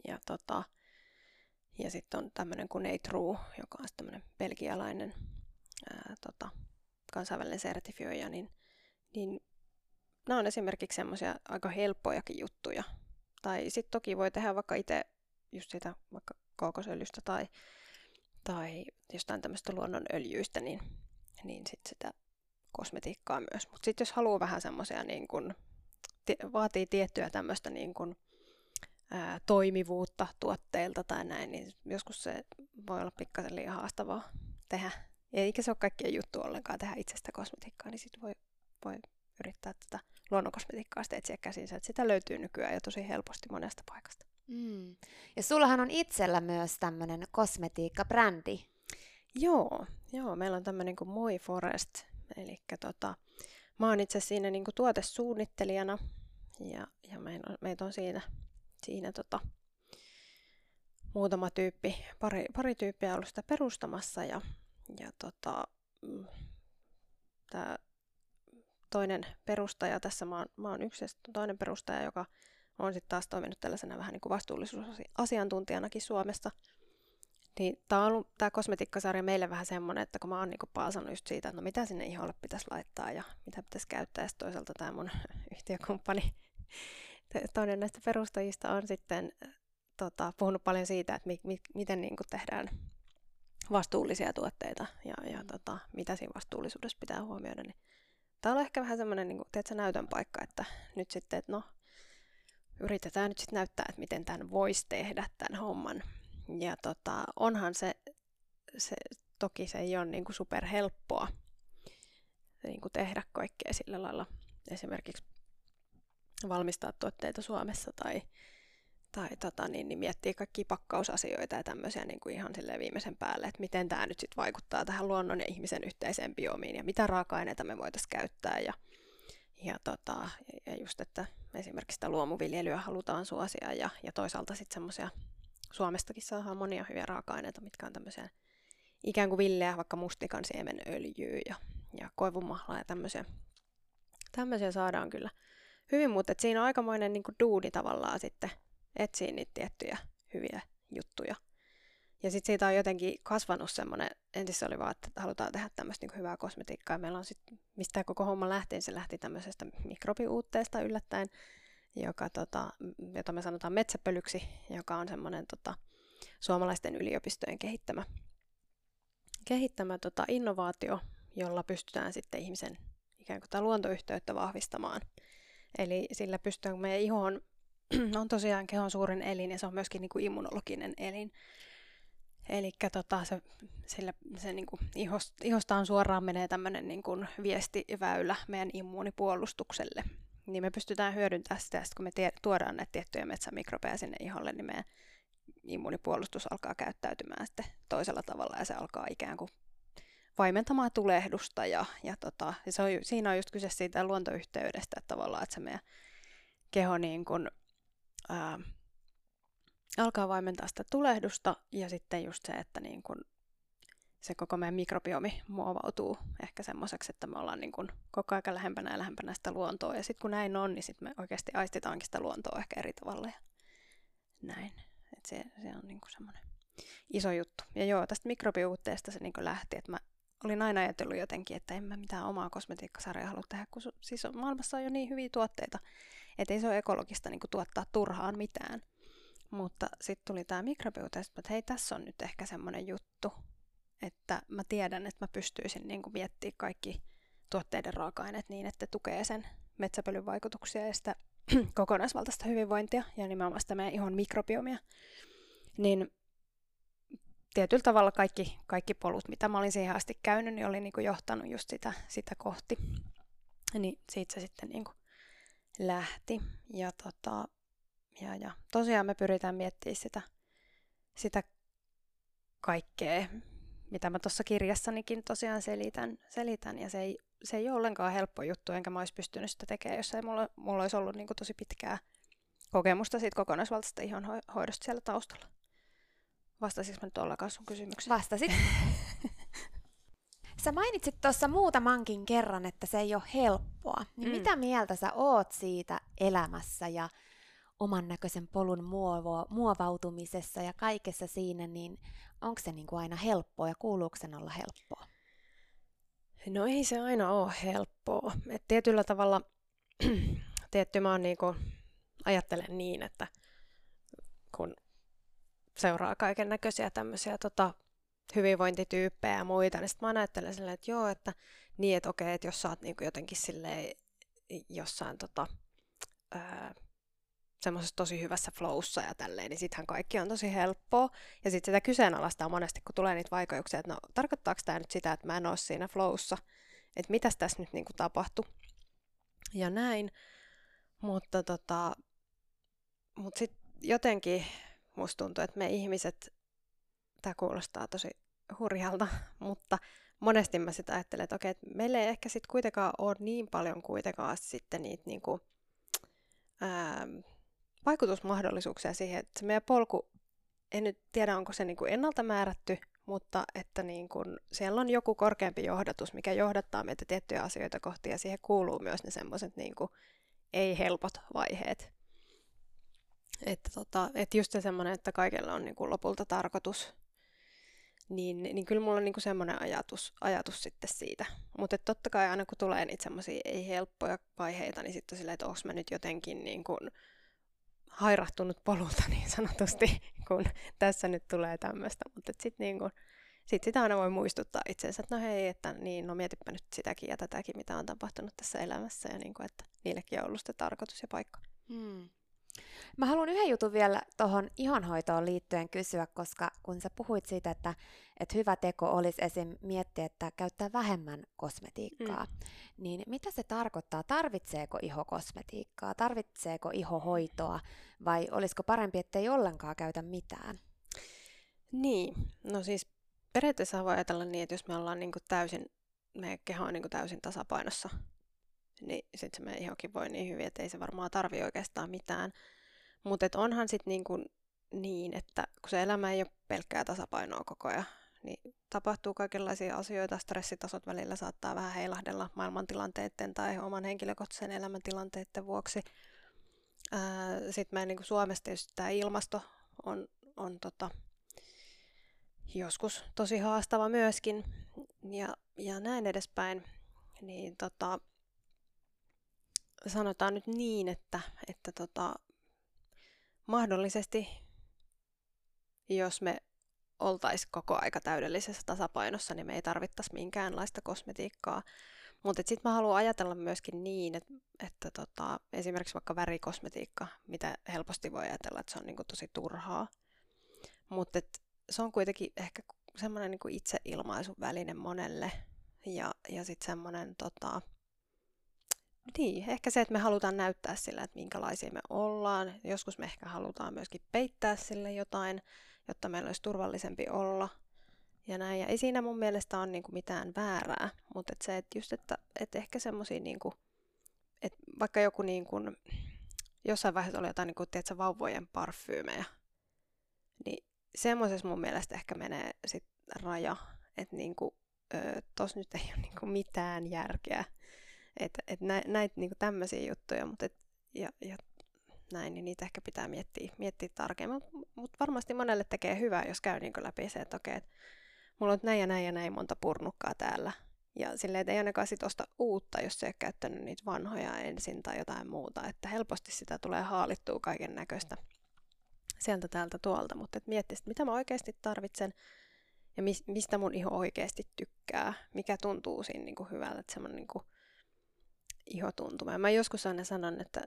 ja sitten on tämmöinen kuin Neitrue, joka on tämmöinen belgialainen kansainvälinen sertifioija, niin nämä on esimerkiksi semmoisia aika helppojakin juttuja. Tai sitten toki voi tehdä vaikka itse just sitä vaikka kookosöljystä tai jostain tämmöistä luonnonöljyistä, niin sitten sitä kosmetiikkaa myös. Mutta sitten jos haluaa vähän semmoisia, niin kun, vaatii tiettyä tämmöistä niin kun, toimivuutta tuotteilta tai näin, niin joskus se voi olla pikkasen liian haastavaa tehdä. Eikä se ole kaikkien juttu ollenkaan tehdä itsestä kosmetiikkaa, niin sitten voi yrittää tätä luonnonkosmetiikkaa sitten etsiä käsinsä. Että sitä löytyy nykyään jo tosi helposti monesta paikasta. Mm. Ja sullahan on itsellä myös tämmöinen kosmetiikkabrändi. Joo, meillä on tämmöinen kuin Moi Forest. Eli mä oon itse siinä niin kuin tuotesuunnittelijana ja meitä on siinä muutama tyyppi, pari tyyppiä on ollut sitä perustamassa ja tämä toinen perustaja, tässä mä oon yksi toinen perustaja, joka on sitten taas toiminut tällaisena vähän niin kuin vastuullisuusasiantuntijanakin Suomessa. Niin tämä kosmetiikkasarja meille vähän semmoinen, että kun mä oon niin kuin paasannut just siitä, että no mitä sinne iholle pitäisi laittaa ja mitä pitäisi käyttää, ja toisaalta tämä mun yhtiökumppani, toinen näistä perustajista on sitten puhunut paljon siitä, että miten niin kuin tehdään vastuullisia tuotteita ja mitä siinä vastuullisuudessa pitää huomioida. Niin tämä on ehkä vähän semmoinen niin kuin, näytön paikka, että nyt sitten, että no, yritetään nyt sitten näyttää, että miten tämän voisi tehdä, tämän homman. Ja onhan se toki se ei ole niin kuin superhelppoa niin kuin tehdä kaikkea sillä lailla. Esimerkiksi valmistaa tuotteita Suomessa tai niin miettii kaikkia pakkausasioita ja tämmöisiä niin kuin ihan silleen viimeisen päälle, että miten tämä nyt sitten vaikuttaa tähän luonnon ja ihmisen yhteiseen biomiin ja mitä raaka-aineita me voitaisiin käyttää ja just, että esimerkiksi sitä luomuviljelyä halutaan suosia ja toisaalta sitten semmoisia, Suomestakin saadaan monia hyviä raaka-aineita, mitkä on tämmöisiä ikään kuin villeä, vaikka mustikan siemenöljyä ja koivumahlaa ja tämmöisiä saadaan kyllä hyvin, mutta siinä on aikamoinen niin kuin duuni tavallaan sitten etsiä niitä tiettyjä hyviä juttuja. Ja sitten siitä on jotenkin kasvanut semmoinen, ensin se oli vaan, että halutaan tehdä tämmöistä niin hyvää kosmetiikkaa. Meillä on sitten, mistä koko homma lähti, se lähti tämmöisestä mikrobiuutteesta yllättäen, jota me sanotaan metsäpölyksi, joka on semmoinen suomalaisten yliopistojen kehittämä innovaatio, jolla pystytään sitten ihmisen ikään kuin tämä luontoyhteyttä vahvistamaan. Eli sillä pystytään, kun meidän iho on tosiaan kehon suurin elin ja se on myöskin niin kuin immunologinen elin. Eli se niin kuin ihostaan suoraan menee tämmöinen niin kuin viestiväylä meidän immuunipuolustukselle. Niin me pystytään hyödyntämään sitä, kun me tuodaan näitä tiettyjä metsämikrobeja sinne iholle, niin meidän immuunipuolustus alkaa käyttäytymään sitten toisella tavalla ja se alkaa ikään kuin vaimentamaan tulehdusta ja siinä on just kyse siitä luontoyhteydestä, että tavallaan, että se meidän keho niin kuin, alkaa vaimentaa sitä tulehdusta ja sitten just se, että niin kuin se koko meidän mikrobiomi muovautuu ehkä semmoiseksi, että me ollaan niin kuin koko ajan lähempänä ja lähempänä sitä luontoa ja sitten kun näin on, niin sitten me oikeasti aistitaankin sitä luontoa ehkä eri tavalla ja näin. Et se on niin kuin semmoinen iso juttu. Ja joo, tästä mikrobiuutteesta se niin kuin lähti, että mä olin aina ajatellut jotenkin, että en mä mitään omaa kosmetiikkasarjaa halua tehdä, kun siis maailmassa on jo niin hyviä tuotteita, että ei se ole ekologista niin kuin tuottaa turhaan mitään. Mutta sitten tuli tämä mikrobiuteista, että hei, tässä on nyt ehkä semmoinen juttu, että mä tiedän, että mä pystyisin niin kuin miettimään kaikki tuotteiden raaka-aineet niin, että tukee sen metsäpölyn vaikutuksia ja sitä kokonaisvaltaista hyvinvointia ja nimenomaan sitä meidän ihon mikrobiomia. Niin tietyllä tavalla kaikki polut, mitä mä olin siihen asti käynyt, niin oli niin kuin johtanut just sitä kohti. Niin siitä se sitten niinku lähti. Ja tosiaan me pyritään miettimään sitä kaikkea, mitä mä tuossa kirjassanikin tosiaan selitän. Ja se ei ole ollenkaan helppo juttu, enkä mä olisi pystynyt sitä tekemään, jos ei mulla olisi ollut niinku tosi pitkää kokemusta siitä kokonaisvaltaisesta ihonhoidosta siellä taustalla. Vastasinko mä nyt ollenkaan sun kysymykseen? Vastasit. Sä mainitsit tuossa muutamankin kerran, että se ei ole helppoa. Niin mitä mieltä sä oot siitä elämässä ja oman näköisen polun muovautumisessa ja kaikessa siinä, niin onko se niinku aina helppoa ja kuuluuko sen olla helppoa? No ei se aina ole helppoa. Et tietyllä tavalla mä niinku, ajattelen niin, että kun seuraa kaiken näköisiä tämmöisiä hyvinvointityyppejä ja muita, niin sitten mä ajattelen silleen, että joo, että niin, että okei, että jos sä oot niinku jotenkin silleen jossain semmoisessa tosi hyvässä flowssa ja tälleen, niin sittenhän kaikki on tosi helppoa. Ja sitten sitä kyseenalaistaa monesti, kun tulee niitä vaikeuksia, että no tarkoittaako tämä nyt sitä, että mä en ole siinä flowssa, että mitäs tässä nyt niinku tapahtui ja näin. Mutta sitten jotenkin musta tuntuu, että me ihmiset, tämä kuulostaa tosi hurjalta, mutta monesti mä sitä ajattelen, että okei, että meillä ei ehkä sitten kuitenkaan ole niin paljon kuitenkaan sitten niitä niinku, vaikutusmahdollisuuksia siihen, että se meidän polku, en nyt tiedä onko se niinku ennalta määrätty, mutta että niinku siellä on joku korkeampi johdatus, mikä johdattaa meitä tiettyjä asioita kohti ja siihen kuuluu myös ne semmoiset niinku ei-helpot vaiheet. Että just se semmoinen, että kaikella on niinku lopulta tarkoitus, niin kyllä mulla on niinku semmoinen ajatus sitten siitä. Mutta totta kai aina kun tulee niitä semmoisia ei-helppoja vaiheita, niin sitten on silleen, että onko mä nyt jotenkin niinku hairahtunut polulta niin sanotusti, kun tässä nyt tulee tämmöistä. Mutta sitten niinku, sitä aina voi muistuttaa itseensä, että no hei, että niin, no mietipä nyt sitäkin ja tätäkin, mitä on tapahtunut tässä elämässä ja niinku, että niillekin on ollut sitä tarkoitus ja paikka. Mä haluan yhden jutun vielä tuohon ihonhoitoon liittyen kysyä, koska kun sä puhuit siitä, että hyvä teko olisi esim. Miettiä, että käyttää vähemmän kosmetiikkaa, niin mitä se tarkoittaa? Tarvitseeko iho kosmetiikkaa? Tarvitseeko ihohoitoa? Vai olisiko parempi, ettei ollenkaan käytä mitään? Niin, no siis periaatteessa voi ajatella niin, että jos me ollaan niinku meidän keho on niinku täysin tasapainossa, niin sitten se meidän ihokin voi niin hyvin, että ei se varmaan tarvitse oikeastaan mitään. Mutta onhan sitten niin, että kun se elämä ei ole pelkkää tasapainoa koko ajan, niin tapahtuu kaikenlaisia asioita, stressitasot välillä saattaa vähän heilahdella maailmantilanteiden tai oman henkilökohtaisen elämäntilanteiden vuoksi. Sitten meidän niin Suomessa tietysti tämä ilmasto on joskus tosi haastava myöskin ja näin edespäin. Niin sanotaan nyt niin, että mahdollisesti, jos me oltaisiin koko aika täydellisessä tasapainossa, niin me ei tarvittaisi minkäänlaista kosmetiikkaa. Mutta sitten mä haluan ajatella myöskin niin, että esimerkiksi vaikka värikosmetiikka, mitä helposti voi ajatella, että se on niinku tosi turhaa. Mutta se on kuitenkin ehkä semmoinen niinku itseilmaisun väline monelle. Ja sitten semmoinen niin, ehkä se, että me halutaan näyttää sillä, että minkälaisia me ollaan. Joskus me ehkä halutaan myöskin peittää sille jotain, jotta meillä olisi turvallisempi olla. Ja näin. Ja ei siinä mun mielestä ole niinku mitään väärää, mutta se, että just, että ehkä semmosia niinku, että vaikka joku niinku, jossain vaiheessa oli jotain niinku, tiedätkö, vauvojen parfyymejä, niin semmoisessa mun mielestä ehkä menee sit raja, että niinku, tossa nyt ei ole niinku mitään järkeä. Että näitä niinku tämmöisiä juttuja, mutta ja näin, niin niitä ehkä pitää miettiä tarkemmin. Mutta varmasti monelle tekee hyvää, jos käy niinku läpi se, että okei, mulla on näin ja näin monta purnukkaa täällä. Ja silleen, että ei ainakaan sit osta uutta, jos ei ole käyttänyt niitä vanhoja ensin tai jotain muuta. Että helposti sitä tulee haalittua kaiken näköistä sieltä täältä tuolta. Mutta miettisit, mitä mä oikeasti tarvitsen ja mistä mun iho oikeasti tykkää. Mikä tuntuu siinä niinku hyvältä, että semmoinen niinku ihotuntuma. Mä joskus aina sanon, että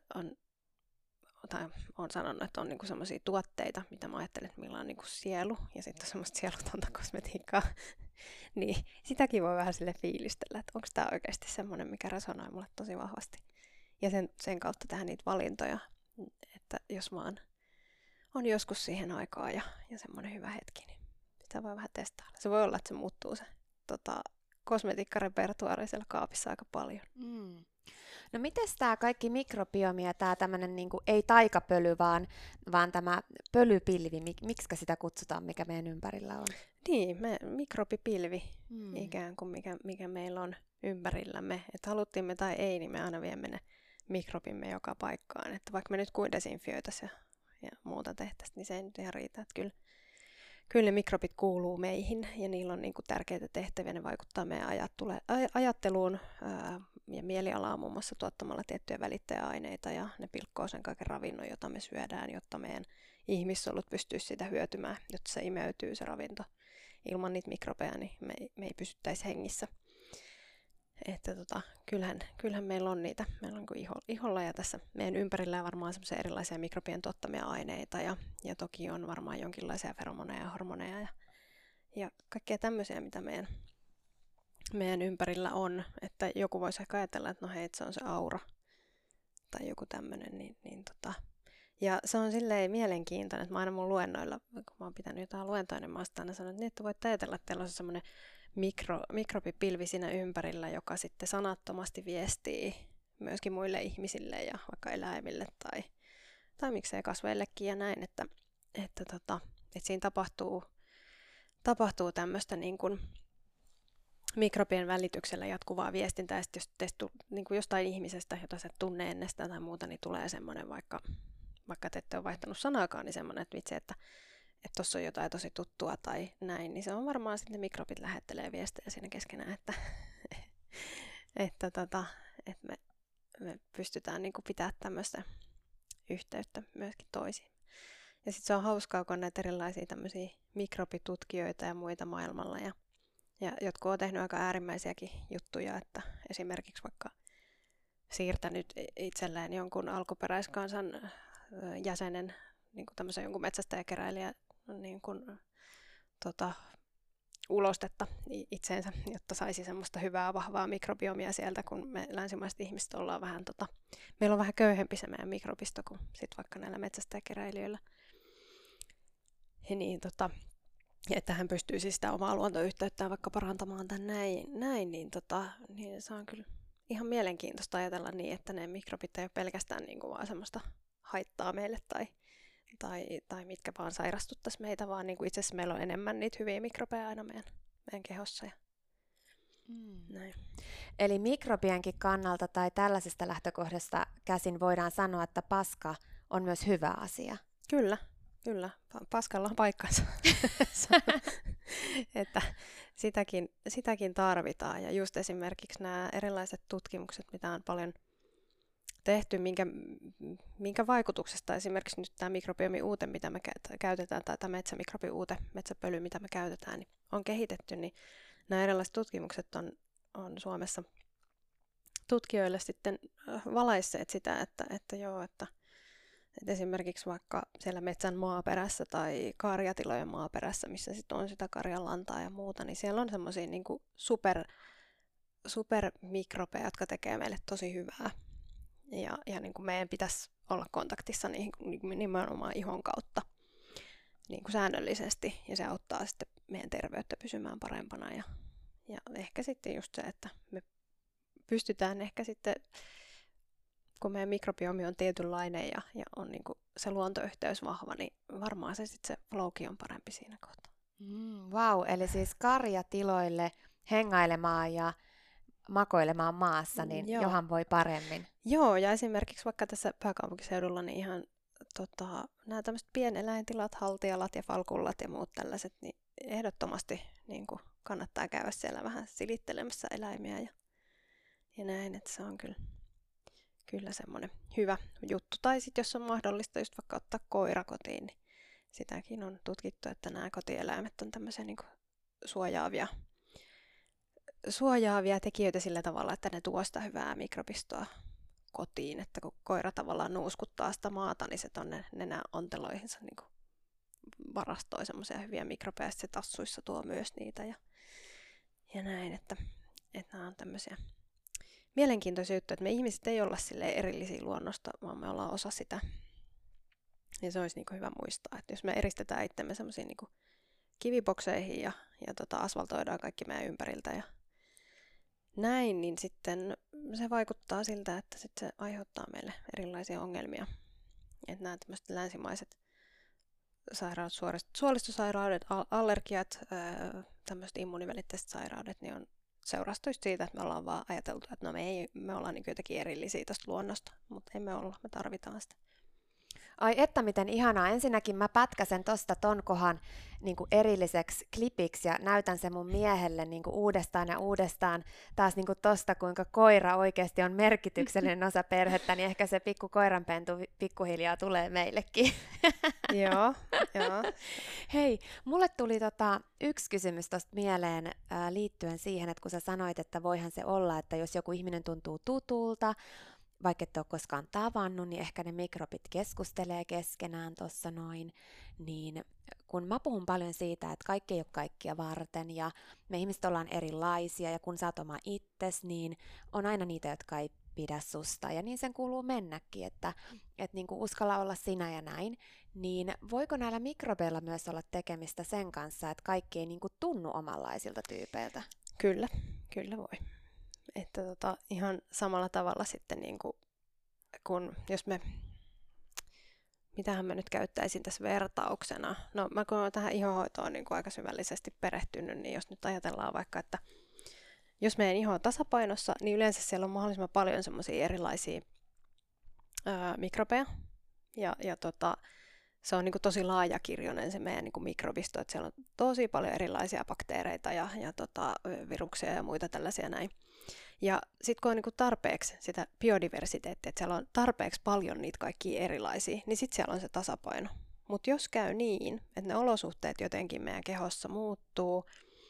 on sanonut, että on niinku semmoisia tuotteita, mitä mä ajattelen, että millä on niinku sielu, ja sitten on semmoista sielutonta kosmetiikkaa. Niin, sitäkin voi vähän sille fiilistellä, että onko tämä oikeasti semmoinen, mikä resonoi mulle tosi vahvasti. Ja sen kautta tehdä niitä valintoja, että jos vaan on joskus siihen aikaa ja semmoinen hyvä hetki, niin sitä voi vähän testailla. Se voi olla, että se muuttuu se kosmetiikkarepertuaari siellä kaapissa aika paljon. Mm. No mites tämä kaikki mikrobiomi ja tämä tämmöinen niinku, ei taikapöly, vaan tämä pölypilvi, miksi sitä kutsutaan, mikä meidän ympärillä on? Niin, mikrobipilvi ikään kuin, mikä meillä on ympärillämme. Että haluttiin me tai ei, niin me aina viemme ne mikrobimme joka paikkaan. Että vaikka me nyt kuin desinfioitaisiin ja muuta tehtäisiin, niin se ei nyt ihan riitä. Että kyllä ne mikrobit kuuluu meihin ja niillä on niinku tärkeitä tehtäviä. Ne vaikuttaa meidän ajatteluun ja mielialaan muun muassa tuottamalla tiettyjä välittäjäaineita ja ne pilkkoo sen kaiken ravinnon, jota me syödään, jotta meidän ihmissolut pystyisi sitä hyötymään, jotta se imeytyy se ravinto. Ilman niitä mikrobeja niin me ei pysyttäisi hengissä. Että kyllähän meillä on niitä. Meillä on iholla ja tässä meidän ympärillä varmaan semmoisia erilaisia mikrobien tuottamia aineita ja toki on varmaan jonkinlaisia feromoneja ja hormoneja ja kaikkea tämmöisiä, mitä meidän ympärillä on. Että joku voisi ehkä ajatella, että no hei, se on se aura tai joku tämmöinen. Ja se on silleen mielenkiintoinen, että mä aina mun luennoilla, kun mä oon pitänyt jotain luentoja, niin mä oon aina sanonut, että voit ajatella, että teillä on semmoinen mikrobipilvi siinä ympärillä, joka sitten sanattomasti viestii myöskin muille ihmisille ja vaikka eläimille tai miksei kasveillekin ja näin, että siinä tapahtuu tämmöistä niin kuin mikrobien välityksellä jatkuvaa viestintää, ja sitten jos niin kuin jostain ihmisestä, jota sä et tunne ennestään tai muuta, niin tulee semmoinen, vaikka te ette ole vaihtanut sanaakaan, niin semmoinen, että vitsi, että tuossa on jotain tosi tuttua tai näin, niin se on varmaan sitten ne mikrobit lähettelee viestejä siinä keskenään, että me pystytään niin kuin pitämään tämmöistä yhteyttä myöskin toisiin. Ja sitten se on hauskaa, kun on näitä erilaisia tämmöisiä mikrobitutkijoita ja muita maailmalla, ja jotkut on tehnyt aika äärimmäisiäkin juttuja, että esimerkiksi vaikka siirtänyt itselleen jonkun alkuperäiskansan jäsenen, niin kuin tämmöisen jonkun metsästäjäkeräilijä niin kuin, ulostetta itseensä, jotta saisi semmoista hyvää, vahvaa mikrobiomia sieltä, kun me länsimaiset ihmiset ollaan vähän, meillä on vähän köyhempi se meidän mikrobisto kuin sit vaikka näillä metsästäjäkeräilijöillä. Ja niin, että hän pystyy siis sitä omaa luontoyhteyttään vaikka parantamaan tämän näin niin se on kyllä ihan mielenkiintoista ajatella niin, että ne mikrobit ei ole pelkästään niin kuin vaan semmoista haittaa meille tai mitkä vaan sairastuttaisi meitä, vaan niin kuin itse asiassa meillä on enemmän niitä hyviä mikrobeja aina meidän kehossa. Näin. Eli mikrobienkin kannalta tai tällaisesta lähtökohdasta käsin voidaan sanoa, että paska on myös hyvä asia. Kyllä. Paskalla on paikkansa. Että sitäkin tarvitaan. Ja just esimerkiksi nämä erilaiset tutkimukset, mitä on paljon tehty, minkä vaikutuksesta esimerkiksi nyt tämä mikrobiomi-uute, mitä me käytetään, tai tämä metsämikrobi-uute, metsäpöly, mitä me käytetään, niin on kehitetty, niin nämä erilaiset tutkimukset on Suomessa tutkijoille sitten valaisseet sitä, että esimerkiksi vaikka siellä metsän maaperässä tai karjatilojen maaperässä, missä sitten on sitä karjanlantaa ja muuta, niin siellä on semmoisia niin kuin supermikrobeja, jotka tekee meille tosi hyvää. Ja niin kuin meidän pitäisi olla kontaktissa niihin nimenomaan ihon kautta niin kuin säännöllisesti, ja se auttaa sitten meidän terveyttä pysymään parempana. Ja ehkä sitten just se, että me pystytään ehkä sitten, kun meidän mikrobiomi on tietynlainen ja on niin kuin se luontoyhteys vahva, niin varmaan se sitten se flowkin on parempi siinä kohtaa. Vau, eli siis karjatiloille hengailemaan ja makoilemaan maassa, niin johan voi paremmin. Joo, ja esimerkiksi vaikka tässä pääkaupunkiseudulla, niin ihan nämä tämmöiset pieneläintilat, haltialat ja falkullat ja muut tällaiset, niin ehdottomasti niin kuin kannattaa käydä siellä vähän silittelemässä eläimiä ja näin, että se on kyllä semmoinen hyvä juttu. Tai sitten jos on mahdollista just vaikka ottaa koira kotiin, niin sitäkin on tutkittu, että nämä kotieläimet on tämmöisiä niin kuin suojaavia tekijöitä sillä tavalla, että ne tuo sitä hyvää mikrobistoa kotiin, että kun koira tavallaan nuuskuttaa sitä maata, niin se tonne nenäonteloihinsa niin kuin varastoi semmoisia hyviä mikrobeja, ja se tassuissa tuo myös niitä. näin, että nämä on tämmöisiä mielenkiintoisia juttuja, että me ihmiset ei olla silleen erillisiä luonnosta, vaan me ollaan osa sitä. Ja se olisi hyvä muistaa, että jos me eristetään itsemme semmoisiin kivibokseihin ja asfaltoidaan kaikki meidän ympäriltä ja näin, niin sitten se vaikuttaa siltä, että sitten se aiheuttaa meille erilaisia ongelmia. Että nämä tämmöiset länsimaiset sairaudet, suolistosairaudet, allergiat, tämmöiset immuunivälitteiset sairaudet, niin on seurastuista siitä, että me ollaan vaan ajateltu, että no me ollaan jotenkin erillisiä tästä luonnosta, mutta ei me olla, me tarvitaan sitä. Ai että miten ihanaa. Ensinnäkin mä pätkäsen tosta ton kohan erilliseksi klipiksi ja näytän sen mun miehelle uudestaan ja uudestaan taas tosta, kuinka koira oikeasti on merkityksellinen osa perhettä, niin ehkä se pikku koiranpentu pikkuhiljaa tulee meillekin. Joo. Hei, mulle tuli yksi kysymys tosta mieleen liittyen siihen, että kun sä sanoit, että voihan se olla, että jos joku ihminen tuntuu tutulta, vaikka et ole koskaan tavannut, niin ehkä ne mikrobit keskustelee keskenään tuossa noin, niin kun mä puhun paljon siitä, että kaikki ei ole kaikkia varten ja me ihmiset ollaan erilaisia ja kun sä oot oma itses, niin on aina niitä, jotka ei pidä susta ja niin sen kuuluu mennäkin, että uskalla olla sinä ja näin, niin voiko näillä mikrobeilla myös olla tekemistä sen kanssa, että kaikki ei tunnu omanlaisilta tyypeiltä? Kyllä voi. Että ihan samalla tavalla sitten kun jos mitähän mä nyt käyttäisin tässä vertauksena. No mä kun olen tähän ihohoitoon aika syvällisesti perehtynyt, niin jos nyt ajatellaan vaikka, että jos meidän iho on tasapainossa, niin yleensä siellä on mahdollisimman paljon semmoisia erilaisia mikrobeja. Ja se on tosi laajakirjoinen se meidän mikrobisto, että siellä on tosi paljon erilaisia bakteereita ja viruksia ja muita tällaisia näin. Ja sitten kun on tarpeeksi sitä biodiversiteettiä, että siellä on tarpeeksi paljon niitä kaikkia erilaisia, niin sitten siellä on se tasapaino. Mutta jos käy niin, että ne olosuhteet jotenkin meidän kehossa muuttuu,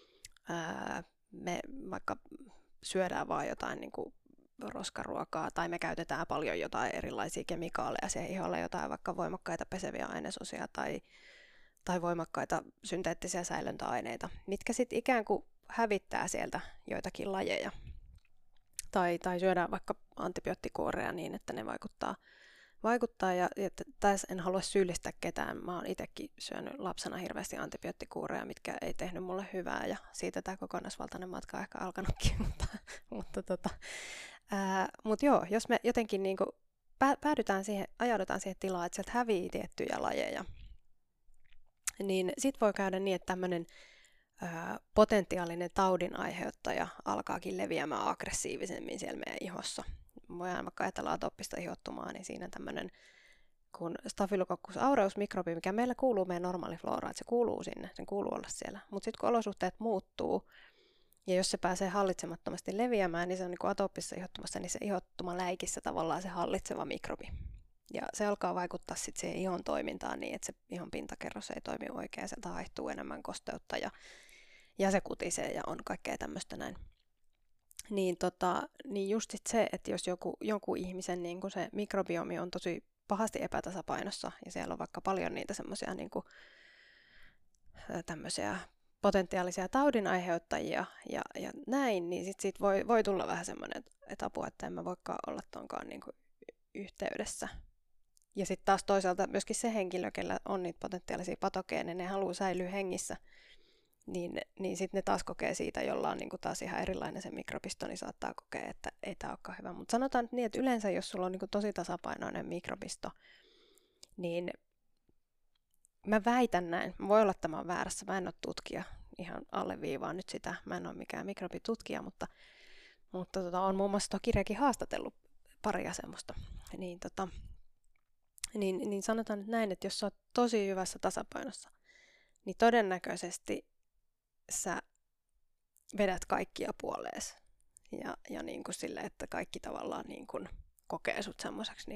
me vaikka syödään vaan jotain roskaruokaa tai me käytetään paljon jotain erilaisia kemikaaleja siihen iholle, jotain vaikka voimakkaita peseviä ainesosia tai voimakkaita synteettisiä säilöntäaineita, mitkä sitten ikään kuin hävittää sieltä joitakin lajeja. Tai syödään vaikka antibioottikuureja niin, että ne vaikuttaa ja tässä en halua syyllistää ketään. Mä oon itsekin syönyt lapsena hirveästi antibioottikuureja, mitkä ei tehnyt mulle hyvää ja siitä tämä kokonaisvaltainen matka on ehkä alkanutkin. Mutta joo, jos me jotenkin ajaudutaan siihen tilaan, että sieltä hävii tiettyjä lajeja, niin sit voi käydä niin, että tämmöinen potentiaalinen taudin aiheuttaja alkaakin leviämään aggressiivisemmin siellä meidän ihossa. Voidaan vaikka ajatella atooppista ihottumaa, niin siinä tämmöinen kuin Staphylococcus aureus mikrobi, mikä meillä kuuluu meidän normaalifloraan, että se kuuluu sinne, sen kuuluu olla siellä. Mutta sitten kun olosuhteet muuttuu, ja jos se pääsee hallitsemattomasti leviämään, niin se on atooppisessa ihottumassa, niin se ihottuma läikissä tavallaan se hallitseva mikrobi. Ja se alkaa vaikuttaa sitten siihen ihon toimintaan niin, että se ihon pintakerros ei toimi oikein, sieltä haihtuu enemmän kosteutta ja se kutisee ja on kaikkea tämmöistä näin. Niin just se, että jos jonkun ihmisen se mikrobiomi on tosi pahasti epätasapainossa ja siellä on vaikka paljon niitä semmoisia tämmöisiä potentiaalisia taudinaiheuttajia ja näin, niin sit voi tulla vähän semmoinen apua, että en mä voikaan olla tonkaan yhteydessä. Ja sitten taas toisaalta myöskin se henkilö, kellä on niitä potentiaalisia patogeeneja, ne haluaa säilyä hengissä, niin sitten ne taas kokee siitä, jolla on taas ihan erilainen se mikrobisto, niin saattaa kokea, että ei tämä olekaan hyvä. Mutta sanotaan niin, että yleensä jos sulla on tosi tasapainoinen mikrobisto, niin mä väitän näin, voi olla, että tämä on väärässä, mä en ole tutkija, ihan alleviivaan nyt sitä, mä en ole mikään mikrobitutkija, mutta on muun muassa tuo kirjakin haastatellut paria semmoista, niin sanotaan nyt näin, että jos sä oot tosi hyvässä tasapainossa, niin todennäköisesti sä vedät kaikkia puolees. Ja sille, että kaikki tavallaan kokee sut semmoiseksi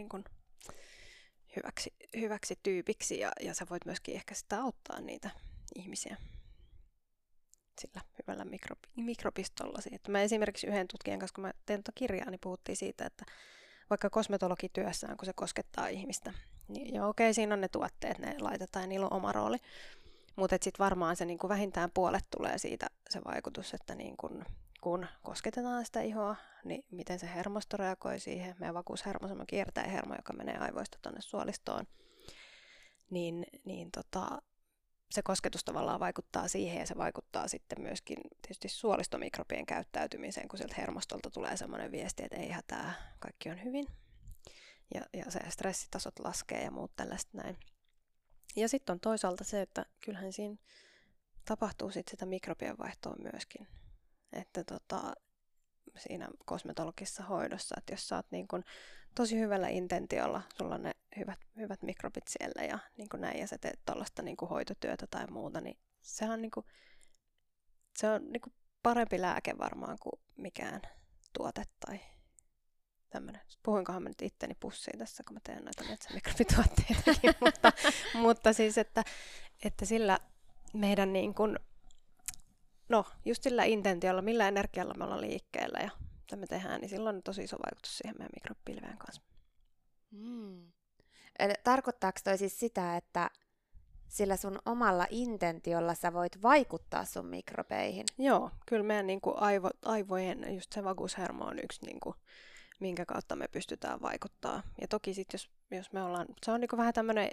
hyväksi tyypiksi ja sä voit myöskin ehkä sitä auttaa niitä ihmisiä sillä hyvällä mikrobistollasi. Että mä esimerkiksi yhden tutkijan kanssa, kun mä tein tuota kirjaa, niin puhuttiin siitä, että vaikka kosmetologityössään, kun se koskettaa ihmistä, niin okei, siinä on ne tuotteet, ne laitetaan ja niillä on oma rooli. Mutta sitten varmaan se niin kuin vähintään puolet tulee siitä se vaikutus, että niin kun kosketetaan sitä ihoa, niin miten se hermosto reagoi siihen. Meidän vakuushermo, se kiertäjähermo, joka menee aivoista tuonne suolistoon, niin se kosketus tavallaan vaikuttaa siihen ja se vaikuttaa sitten myöskin tietysti suolistomikrobien käyttäytymiseen, kun sieltä hermostolta tulee semmoinen viesti, että ei hätää, kaikki on hyvin. Ja se stressitasot laskee ja muut tällaista näin. Ja sitten on toisaalta se, että kyllähän siinä tapahtuu sit sitä mikrobien vaihtoa myöskin. Että siinä kosmetologisessa hoidossa, että jos sä oot niin kun tosi hyvällä intentiolla, sulla on ne hyvät mikrobit siellä ja niin kun näin, ja sä teet tuollaista niin kun hoitotyötä tai muuta, niin se on niin kun parempi lääke varmaan kuin mikään tuote tai tämmöinen. Puhuinkohan mä nyt itteni pussiin tässä, kun mä teen noita metsämikrobituotteitakin, mutta siis, että sillä meidän niin kun, just sillä intentiolla, millä energialla me ollaan liikkeellä ja mitä me tehdään, niin sillä on tosi iso vaikutus siihen meidän mikrobilveen kanssa. Eli tarkoittaako toi siis sitä, että sillä sun omalla intentiolla sä voit vaikuttaa sun mikrobeihin? Joo, kyllä meidän niin kuin aivojen, just se vakuushermo on yksi, niin kuin, minkä kautta me pystytään vaikuttaa. Ja toki sitten, jos me ollaan, se on niin kuin vähän tämmöinen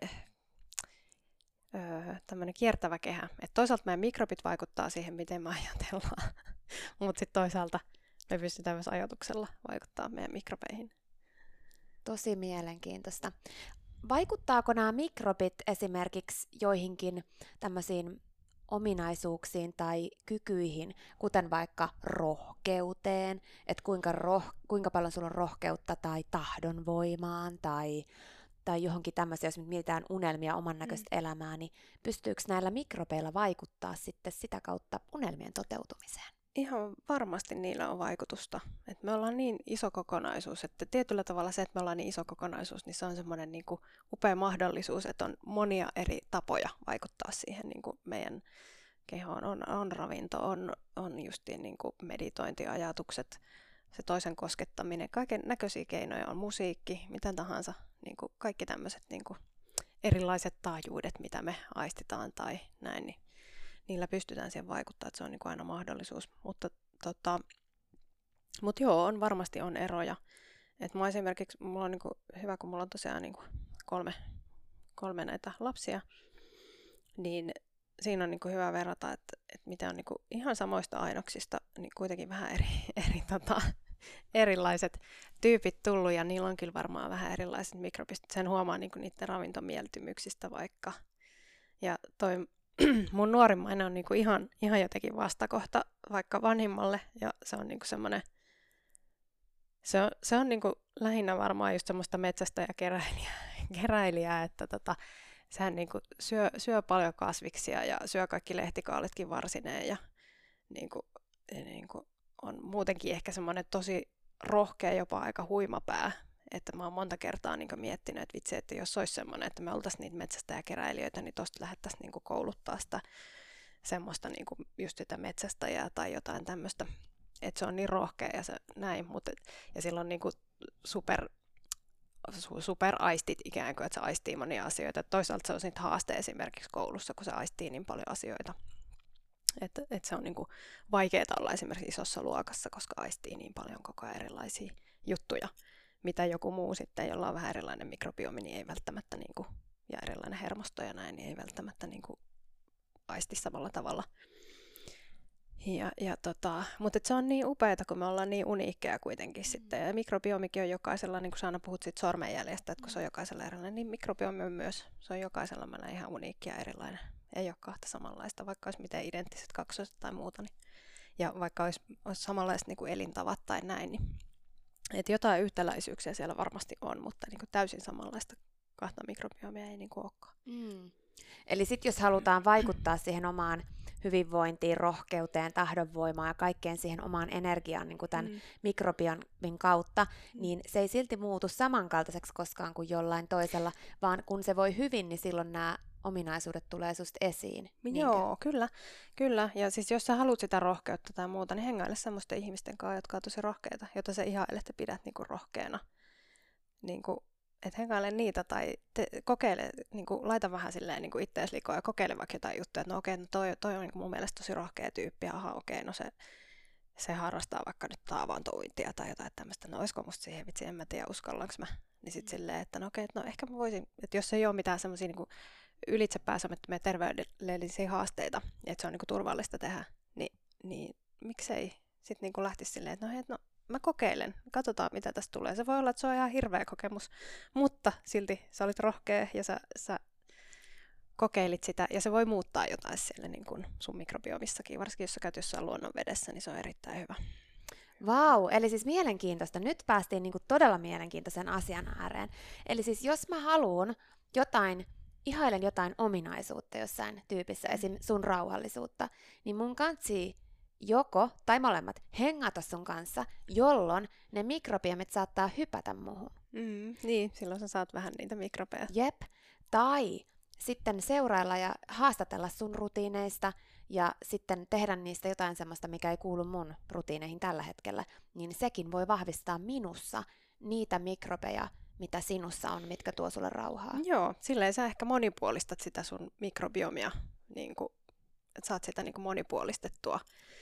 kiertävä kehä. Et toisaalta meidän mikrobit vaikuttaa siihen, miten me ajatellaan, mutta sitten toisaalta me pystytään myös ajatuksella vaikuttaa meidän mikrobeihin. Tosi mielenkiintoista. Vaikuttaako nämä mikrobit esimerkiksi joihinkin tämmöisiin ominaisuuksiin tai kykyihin, kuten vaikka rohkeuteen, että kuinka paljon sulla on rohkeutta tai tahdonvoimaan tai johonkin tämmöisiä, jos mietitään unelmia, oman näköistä elämää, niin pystyykö näillä mikrobeilla vaikuttaa sitten sitä kautta unelmien toteutumiseen? Ihan varmasti niillä on vaikutusta. Et me ollaan niin iso kokonaisuus, että tietyllä tavalla se, että me ollaan niin iso kokonaisuus, niin se on semmoinen niin kuin upea mahdollisuus, että on monia eri tapoja vaikuttaa siihen niin kuin meidän kehoon. On ravinto, on justiin niin kuin meditointiajatukset, se toisen koskettaminen, kaiken näköisiä keinoja on musiikki, mitä tahansa, niin kuin kaikki tämmöiset niin kuin erilaiset taajuudet, mitä me aistitaan tai näin, niin niillä pystytään siihen vaikuttaa, että se on niin kuin aina mahdollisuus. Mutta joo, varmasti on eroja. Et mulla on niin kuin hyvä, kun mulla on tosiaan niin kuin kolme näitä lapsia, niin siinä on niin kuin hyvä verrata, että mitä on niin kuin ihan samoista aineksista, niin kuitenkin vähän erilaiset tyypit tullut, ja niillä on kyllä varmaan vähän erilaiset mikrobit. Sen huomaa niin kuin niiden ravintomieltymyksistä vaikka. Ja toi mun nuorimmainen on niinku ihan jotenkin vastakohta vaikka vanhimmalle, ja se on niinku semmoinen, se on niinku lähinnä varmaan just semmoista metsästä ja keräilijää, että sehän niinku syö paljon kasviksia ja syö kaikki lehtikaalitkin varsineen ja niinku on muutenkin ehkä semmoinen tosi rohkea, jopa aika huima pää. Että mä oon monta kertaa niin miettinyt, että vitsi, että jos olisi semmoinen, että me oltaisiin niitä metsästäjäkeräilijöitä, niin tosta lähdettäisiin niin kouluttaa sitä semmoista niin just sitä metsästäjää tai jotain tämmöistä. Että se on niin rohkea ja se näin, ja sillä on niin superaistit ikään kuin, että se aistii monia asioita. Et toisaalta se on sitten haaste esimerkiksi koulussa, kun se aistii niin paljon asioita. Että se on niin vaikeaa olla esimerkiksi isossa luokassa, koska aistii niin paljon koko ajan erilaisia juttuja, mitä joku muu sitten, jolla on vähän erilainen mikrobiomi, niin ei välttämättä, ja erilainen hermosto ja näin, niin ei välttämättä aisti samalla tavalla. Mutta se on niin upeata, kun me ollaan niin uniikkeja kuitenkin sitten. Ja mikrobiomikin on jokaisella, niin kuin sä aina puhut siitä sormenjäljestä, että kun se on jokaisella erilainen, niin mikrobiomi on myös, se on jokaisella meillä ihan uniikki ja erilainen. Ei ole kahta samanlaista, vaikka olisi miten identtiset kaksoset tai muuta. Niin. Ja vaikka olisi samanlaiset niin kuin elintavat tai näin, niin että jotain yhtäläisyyksiä siellä varmasti on, mutta niin kuin täysin samanlaista kahta mikrobiomia ei niin kuin olekaan. Eli sitten jos halutaan vaikuttaa siihen omaan hyvinvointiin, rohkeuteen, tahdonvoimaan ja kaikkeen siihen omaan energiaan niin kuin tämän mikrobiomin kautta, niin se ei silti muutu samankaltaiseksi koskaan kuin jollain toisella, vaan kun se voi hyvin, niin silloin nämä ominaisuudet tulee susta esiin. Joo, kyllä. Ja siis jos sä haluat sitä rohkeutta tai muuta, niin hengäile semmoisten ihmisten kanssa, jotka on tosi rohkeita, jota sä ihailet ja pidät niinku rohkeana. Niinku, hengaile niitä tai kokeile, niin kuin, laita vähän silleen niin ittees likoon ja kokeile vaikka jotain juttuja, että no okei, no toi on niin kuin mun mielestä tosi rohkea tyyppi, aha okei, no se harrastaa vaikka nyt avantointia tai jotain tämmöistä, no olisiko musta siihen, vitsi, en mä tiedä, uskallanko mä, niin sitten silleen, että no okei, no ehkä mä voisin, että jos ei ole mitään semmoisia niin ylitsepääsemättömiä terveydellisiä haasteita, että se on niin kuin turvallista tehdä, niin miksei sitten niin lähtisi silleen, että no hei, no mä kokeilen, katsotaan mitä tästä tulee. Se voi olla, että se on ihan hirveä kokemus, mutta silti sä olit rohkea ja sä kokeilit sitä ja se voi muuttaa jotain siellä niin kuin sun mikrobiomissakin, varsinkin jos sä käyt jossain luonnonvedessä, niin se on erittäin hyvä. Vau, eli siis mielenkiintoista. Nyt päästiin niinku todella mielenkiintoisen asian ääreen. Eli siis jos mä haluan ihailen jotain ominaisuutta jossain tyypissä, esim. Sun rauhallisuutta, niin mun kansi joko, tai molemmat, hengata sun kanssa, jolloin ne mikrobiomit saattaa hypätä muhun. Niin, silloin sä saat vähän niitä mikrobeja. Jep, tai sitten seurailla ja haastatella sun rutiineista ja sitten tehdä niistä jotain semmoista, mikä ei kuulu mun rutiineihin tällä hetkellä, niin sekin voi vahvistaa minussa niitä mikrobeja, mitä sinussa on, mitkä tuo sulle rauhaa. Joo, silleen sä ehkä monipuolistat sitä sun mikrobiomia, niin kuin, että saat sitä niin kuin monipuolistettua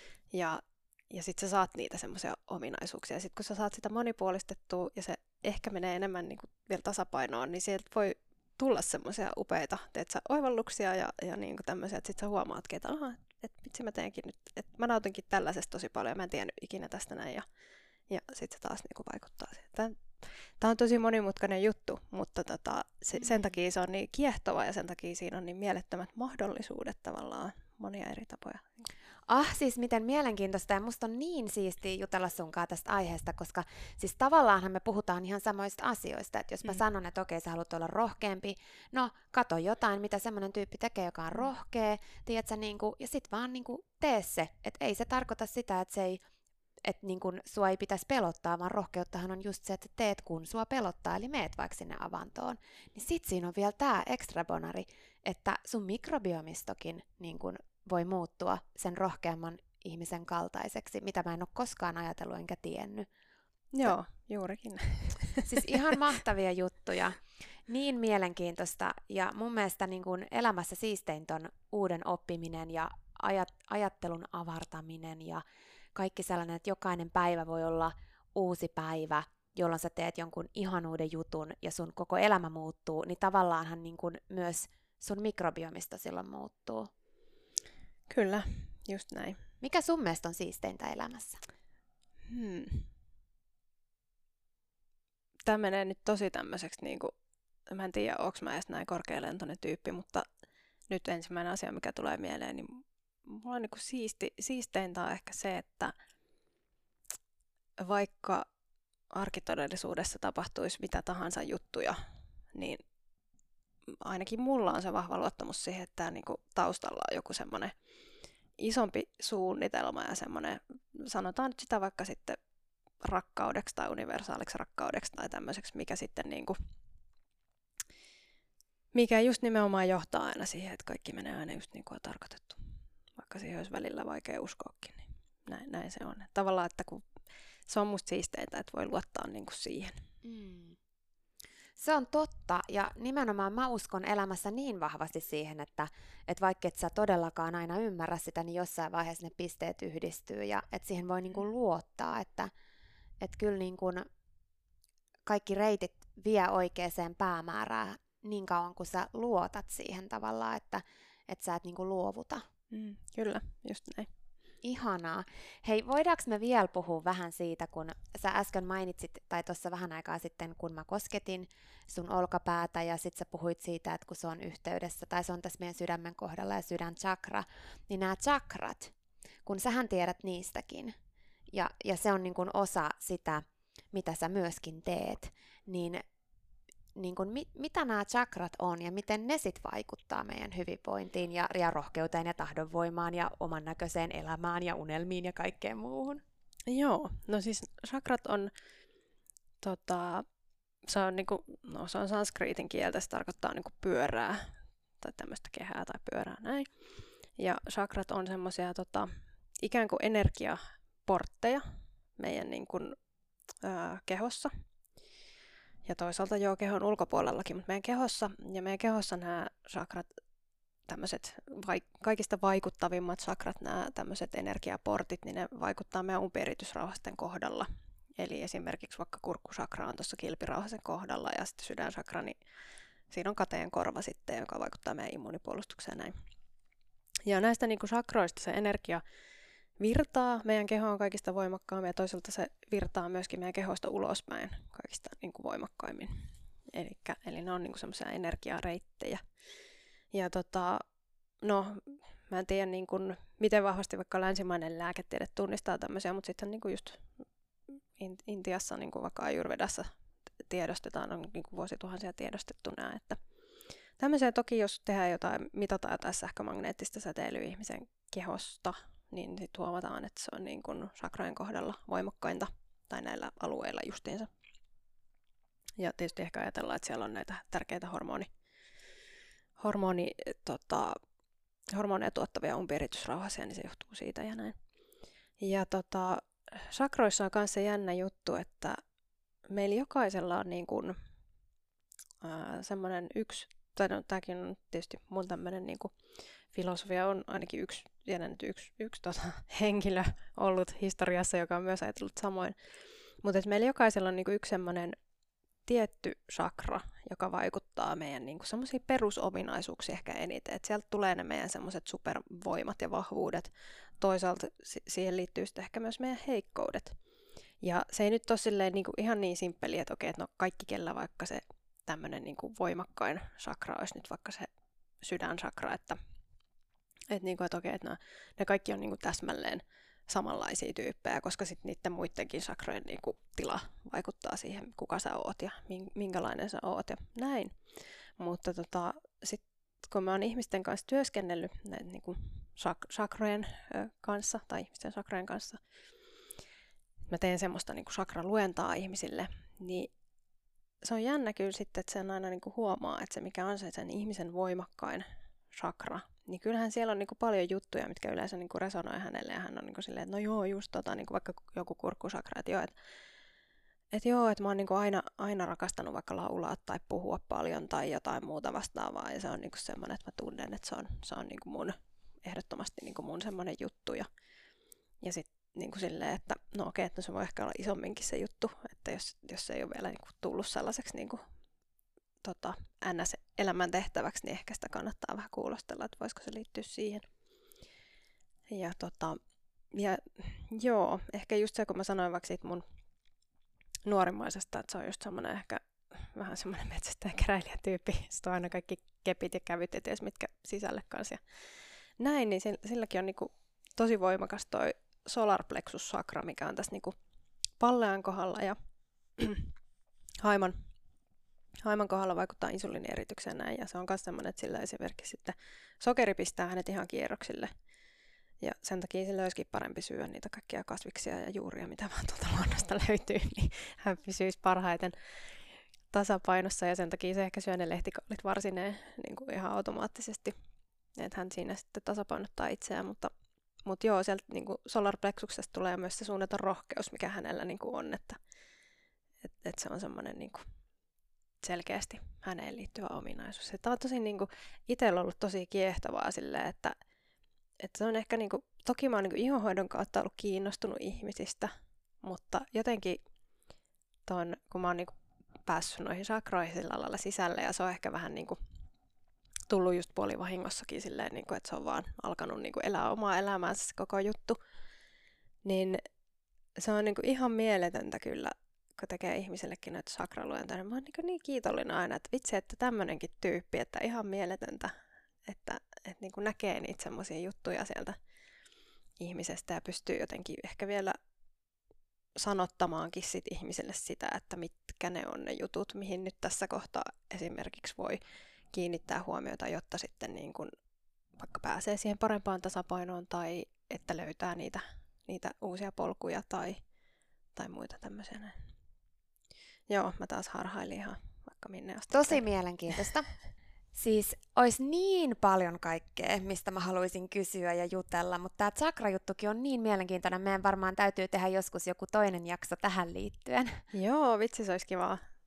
ja sitten sä saat niitä semmoisia ominaisuuksia. Ja sitten kun sä saat sitä monipuolistettua ja se ehkä menee enemmän niin kuin vielä tasapainoon, niin sieltä voi tulla semmoisia upeita oivalluksia ja niin kuin tämmöisiä, että sitten sä huomaatkin, että vitsi mä teenkin nyt, että mä nautinkin tällaisesta tosi paljon, mä en tiennyt ikinä tästä näin ja sitten se taas niin kuin vaikuttaa siihen. Tämä on tosi monimutkainen juttu, mutta sen takia se on niin kiehtova ja sen takia siinä on niin mielettömät mahdollisuudet tavallaan, monia eri tapoja. Siis miten mielenkiintoista ja musta on niin siistiä jutella sunkaan tästä aiheesta, koska siis tavallaanhan me puhutaan ihan samoista asioista, että jos mä sanon, että okei, sä haluat olla rohkeampi, no kato jotain, mitä semmoinen tyyppi tekee, joka on rohkea, tiedätkö, niinku, ja sit vaan niinku, tee se, että ei se tarkoita sitä, että se ei että niin kun sua ei pitäisi pelottaa, vaan rohkeuttahan on just se, että teet kun sua pelottaa, eli meet vaikka sinne avantoon. Niin sit siinä on vielä tää extra bonari, että sun mikrobiomistokin niin kun voi muuttua sen rohkeamman ihmisen kaltaiseksi, mitä mä en ole koskaan ajatellut enkä tiennyt. Joo, juurikin. Siis ihan mahtavia juttuja. Niin mielenkiintoista ja mun mielestä niin kun elämässä siistein ton uuden oppiminen ja ajattelun avartaminen ja kaikki sellainen, että jokainen päivä voi olla uusi päivä, jolloin sä teet jonkun ihan uuden jutun ja sun koko elämä muuttuu, niin tavallaanhan niin kuin myös sun mikrobiomista silloin muuttuu. Kyllä, just näin. Mikä sun mielestä on siisteintä elämässä? Tämä menee nyt tosi tämmöiseksi, niin kuin, mä en tiedä, onko mä edes näin korkealentoinen tyyppi, mutta nyt ensimmäinen asia, mikä tulee mieleen, niin mulla on niin siisteintä on ehkä se, että vaikka arkitodellisuudessa tapahtuisi mitä tahansa juttuja, niin ainakin mulla on se vahva luottamus siihen, että niin kuin taustalla on joku semmoinen isompi suunnitelma ja semmoinen, sanotaan nyt sitä vaikka sitten rakkaudeksi tai universaaliksi rakkaudeksi tai tämmöiseksi, mikä sitten niin kuin, mikä just nimenomaan johtaa aina siihen, että kaikki menee aina just niin kuin on tarkoitettu. Vaikka siihen olisi välillä vaikea uskoakin, niin näin se on. Tavallaan, että kun se on musta siisteintä, että voi luottaa niin kuin siihen. Se on totta, ja nimenomaan mä uskon elämässä niin vahvasti siihen, että vaikka et sä todellakaan aina ymmärrä sitä, niin jossain vaiheessa ne pisteet yhdistyy, ja että siihen voi niin kuin luottaa, että kyllä niin kuin kaikki reitit vie oikeaan päämäärään niin kauan, kun sä luotat siihen tavallaan, että sä et niin kuin luovuta. Kyllä, just näin. Ihanaa. Hei, voidaanko me vielä puhua vähän siitä, kun sä äsken mainitsit, tai tuossa vähän aikaa sitten, kun mä kosketin sun olkapäätä, ja sit sä puhuit siitä, että kun se on yhteydessä, tai se on tässä meidän sydämen kohdalla ja sydänchakra, niin nämä chakrat, kun sähän tiedät niistäkin, ja se on niin kuin osa sitä, mitä sä myöskin teet, niin kuin mitä nämä chakrat on ja miten ne sit vaikuttaa meidän hyvinvointiin ja rohkeuteen ja tahdonvoimaan ja oman näköiseen elämään ja unelmiin ja kaikkeen muuhun? Joo, no siis chakrat on, se on, niinku, no, se on sanskriitin kieltä, se tarkoittaa niinku pyörää tai tämmöistä kehää tai pyörää näin. Ja chakrat on semmoisia ikään kuin energiaportteja meidän niinku, kehossa. Ja toisaalta kehon ulkopuolellakin, mutta meidän kehossa nämä chakrat, tämmöiset kaikista vaikuttavimmat chakrat, nämä tämmöiset energiaportit, niin ne vaikuttaa meidän umpieriitysrauhasten kohdalla. Eli esimerkiksi vaikka kurkkusakra on tuossa kilpirauhasen kohdalla ja sitten sydänchakra, niin siinä on kateen korva sitten, joka vaikuttaa meidän immuunipuolustukseen näin. Ja näistä niin kuin chakroista se energia virtaa meidän kehoon kaikista voimakkaammin ja toisaalta se virtaa myöskin meidän kehosta ulospäin kaikista niin kuin voimakkaimmin. Eli ne on niin kuin semmoisia energiareittejä. Ja mä en tiedä niin kuin, miten vahvasti vaikka länsimainen lääketiede tunnistaa tämmöisiä, mutta sitten niin kuin just Intiassa, niin kuin vaikka Ayurvedassa tiedostetaan, on niin kuin vuosituhansia tiedostettu nämä, että tämmöisiä toki, jos tehdään mitataan jotain sähkömagneettista säteilyä ihmisen kehosta, niin sitten huomataan, että se on niin kuin chakrojen kohdalla voimakkainta tai näillä alueilla justiinsa. Ja tietysti ehkä ajatellaan, että siellä on näitä tärkeitä hormoneja tuottavia umpieritysrauhasia, niin se johtuu siitä ja näin. Ja chakroissa on myös se jännä juttu, että meillä jokaisella on niin kuin semmoinen yksi, tai no, tämäkin on tietysti mun tämmöinen niin kuin filosofia, on ainakin yksi henkilö ollut historiassa, joka on myös ajatellut samoin. Mutta meillä jokaisella on niin kuin yksi semmoinen tietty chakra, joka vaikuttaa meidän niin kuin semmoisia perusominaisuuksia ehkä eniten. Et sieltä tulee ne meidän semmoiset supervoimat ja vahvuudet. Toisaalta siihen liittyy sitten ehkä myös meidän heikkoudet. Ja se ei nyt ole silleen niin kuin ihan niin simppeliä, että okei, että no kaikki kellä vaikka se tämmöinen niin kuin voimakkain chakra olisi nyt vaikka se sydänchakra, että okei, että ne kaikki on niin kuin täsmälleen samanlaisia tyyppejä, koska sitten niiden muidenkin chakrojen niin kuin tila vaikuttaa siihen, kuka sä oot ja minkälainen sä oot ja näin. Mutta sitten kun mä oon ihmisten kanssa työskennellyt näiden niin kuin chakrojen kanssa tai ihmisten chakrojen kanssa, mä teen semmoista niin kuin chakraluentaa ihmisille, niin se on jännä kyllä sitten, että sen aina niin kuin huomaa, että se mikä on se sen ihmisen voimakkain chakra, niin kyllähän siellä on niin kuin paljon juttuja, mitkä yleensä niin kuin resonoi hänelle ja hän on niin kuin silleen, että no joo, just niin kuin vaikka joku kurkkusakra, että mä oon niin kuin aina rakastanut vaikka laulaa tai puhua paljon tai jotain muuta vastaavaa ja se on niin kuin semmoinen, että mä tunnen, että se on niin kuin ehdottomasti niin kuin mun semmoinen juttu ja sitten niin kuin silleen, että no okei, että se voi ehkä olla isomminkin se juttu, että jos se ei ole vielä niin kuin tullut sellaiseksi niin kuin, NS-elämän tehtäväksi, niin ehkä sitä kannattaa vähän kuulostella, että voisiko se liittyä siihen. Ja joo, ehkä just se, kun mä sanoin vaikka siitä mun nuorimmaisesta, että se on just semmoinen ehkä vähän semmoinen metsästäjä-keräilijätyyppi. Sitten on aina kaikki kepit ja kävyt ja ties mitkä sisälle kanssa. Ja näin, niin silläkin on niinku tosi voimakas toi solar plexus chakra, mikä on tässä niinku pallean kohdalla ja haiman kohdalla vaikuttaa insuliinieritykseen näin. Ja se on myös semmoinen, että sillä esimerkiksi sitten sokeri pistää hänet ihan kierroksille. Ja sen takia sillä olisikin parempi syödä niitä kaikkia kasviksia ja juuria, mitä vaan tuolta luonnosta löytyy, niin hän pysyisi parhaiten tasapainossa ja sen takia se ehkä syö ne lehtikaulit varsineen niin kuin ihan automaattisesti. Että hän siinä sitten tasapainottaa itseään, mutta joo, sieltä niin kuin solar plexuksesta tulee myös se suunnaton rohkeus, mikä hänellä niin kuin on, että se on semmoinen niin kuin selkeästi häneen liittyvä ominaisuus. Tämä on tosi niin kuin itsellä ollut tosi kiehtovaa silleen, että se on ehkä, niinku, toki mä oon niinku ihonhoidon kautta ollut kiinnostunut ihmisistä, mutta jotenkin kun mä oon niinku päässyt noihin chakroihin sillä lailla sisälle, ja se on ehkä vähän niinku tullut just puolivahingossakin silleen, niinku, että se on vaan alkanut niinku elää omaa elämäänsä se koko juttu, niin se on niinku ihan mieletöntä kyllä, kun tekee ihmisellekin näitä chakraluentoja. Mä oon niin kiitollinen aina, että vitsi, että tämmönenkin tyyppi, että ihan mieletöntä, että niin kuin näkee niitä semmoisia juttuja sieltä ihmisestä ja pystyy jotenkin ehkä vielä sanottamaankin sit ihmiselle sitä, että mitkä ne on ne jutut, mihin nyt tässä kohtaa esimerkiksi voi kiinnittää huomiota, jotta sitten niin kuin vaikka pääsee siihen parempaan tasapainoon tai että löytää niitä uusia polkuja tai muita tämmöisiä. Joo, mä taas harhailin ihan vaikka minne asti. Tosi mielenkiintoista. Siis olisi niin paljon kaikkea, mistä mä haluaisin kysyä ja jutella, mutta tämä chakra-juttukin on niin mielenkiintoinen. Meidän varmaan täytyy tehdä joskus joku toinen jakso tähän liittyen. Joo, vitsi, se olisi kivaa.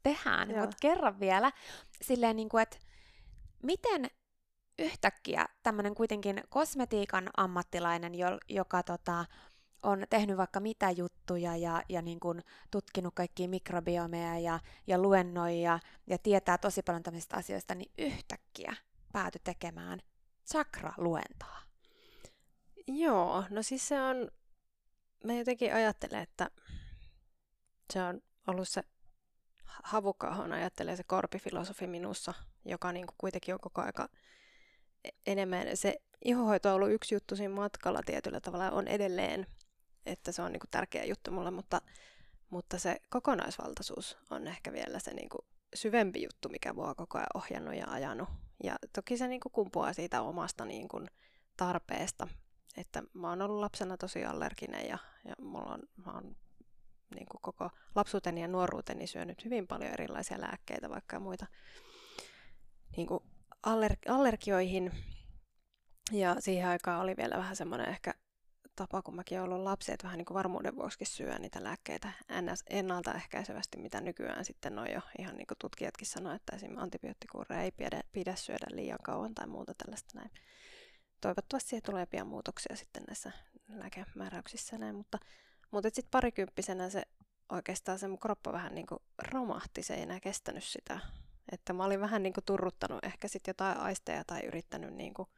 tehdään, Joo. mutta kerro vielä silleen, niin kuin, että miten yhtäkkiä tämmöinen kuitenkin kosmetiikan ammattilainen, joka on tehnyt vaikka mitä juttuja ja niin kuin tutkinut kaikkia mikrobiomeja ja luennoi ja tietää tosi paljon tämmöisistä asioista, niin yhtäkkiä päätyi tekemään chakra-luentaa. Joo, no siis se on, mä jotenkin ajattelen, että se on ollut se Havukka-ahon ajattelee se korpifilosofi minussa, joka niin kuin kuitenkin on koko aika enemmän. Se ihohoito on ollut yksi juttu siinä matkalla tietyllä tavalla, on edelleen, että se on niin kuin tärkeä juttu mulle, mutta se kokonaisvaltaisuus on ehkä vielä se niin kuin syvempi juttu, mikä mua on koko ajan ohjannut ja ajanut. Ja toki se niin kuin kumpuaa siitä omasta niin kuin tarpeesta, että mä oon ollut lapsena tosi allerginen ja mä oon niin kuin koko lapsuuteni ja nuoruuteni syönyt hyvin paljon erilaisia lääkkeitä, vaikka muita niin kuin allergioihin. Ja siihen aikaan oli vielä vähän semmoinen ehkä tapa, kun mäkin olen ollut lapsi, että vähän niin kuin varmuuden vuoksi syö niitä lääkkeitä ennaltaehkäisevästi, mitä nykyään sitten on jo ihan niin kuin tutkijatkin sanoo, että esimerkiksi antibioottikuureja ei pidä syödä liian kauan tai muuta tällaista näin. Toivottavasti siihen tulee pian muutoksia sitten näissä lääkemääräyksissä näin, mutta sitten parikymppisenä se oikeastaan se mun kroppa vähän niin kuin romahti, se ei enää kestänyt sitä. Että mä olin vähän niin kuin turruttanut ehkä sitten jotain aisteja tai yrittänyt niin kuin,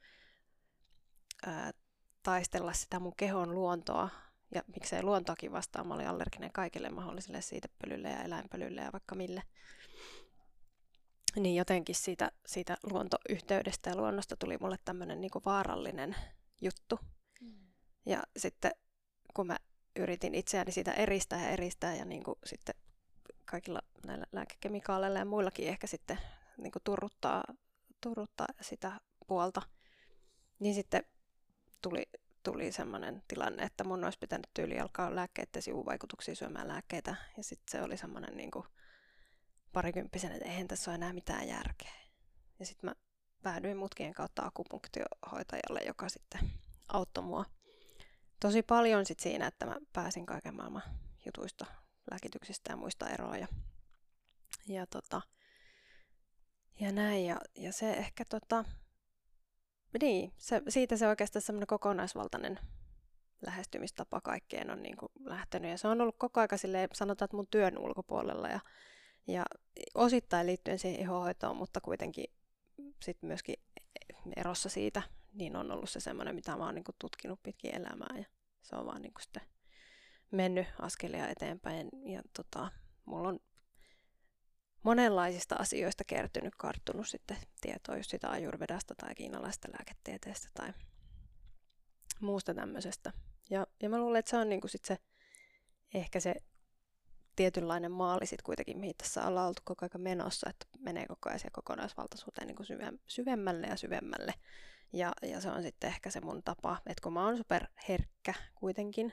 taistella sitä mun kehon luontoa. Ja miksei luontoakin vastaan, mä olin allerginen kaikille mahdollisille siitepölylle ja eläinpölylle ja vaikka mille. Niin jotenkin siitä luontoyhteydestä ja luonnosta tuli mulle tämmöinen niin kuin vaarallinen juttu. Ja sitten kun mä yritin itseäni siitä eristää ja niin kuin sitten kaikilla näillä lääkekemikaaleilla ja muillakin ehkä sitten niin kuin turruttaa sitä puolta, niin sitten tuli semmoinen tilanne, että mun olisi pitänyt tyyli alkaa lääkkeiden sivuvaikutuksia syömään lääkkeitä. Ja sitten se oli semmoinen niin kuin parikymppisenä, että eihän tässä ole enää mitään järkeä. Ja sitten mä päädyin mutkien kautta akupunktiohoitajalle, joka sitten auttoi mua tosi paljon sit siinä, että mä pääsin kaiken maailman jutuista, lääkityksistä ja muista eroon. Ja näin. Ja se ehkä niin, siitä se oikeastaan semmoinen kokonaisvaltainen lähestymistapa kaikkeen on niin kuin lähtenyt. Ja se on ollut koko aika silleen, sanotaan, että mun työn ulkopuolella ja osittain liittyen siihen ihohoitoon, mutta kuitenkin sit myöskin erossa siitä, niin on ollut se semmoinen, mitä mä oon niin kuin tutkinut pitkin elämää. Ja se on vaan niin kuin sitten mennyt askelia eteenpäin. Ja mulla on monenlaisista asioista karttunut sitten tietoa just sitä ajurvedasta tai kiinalaisesta lääketieteestä tai muusta tämmöisestä. Ja mä luulen, että se on niinku sit se, ehkä se tietynlainen maali sit kuitenkin, mihin tässä ollaan oltu koko ajan menossa, että menee koko ajan kokonaisvaltaisuuteen niinku syvemmälle ja syvemmälle. Ja se on sitten ehkä se mun tapa, että kun mä oon superherkkä kuitenkin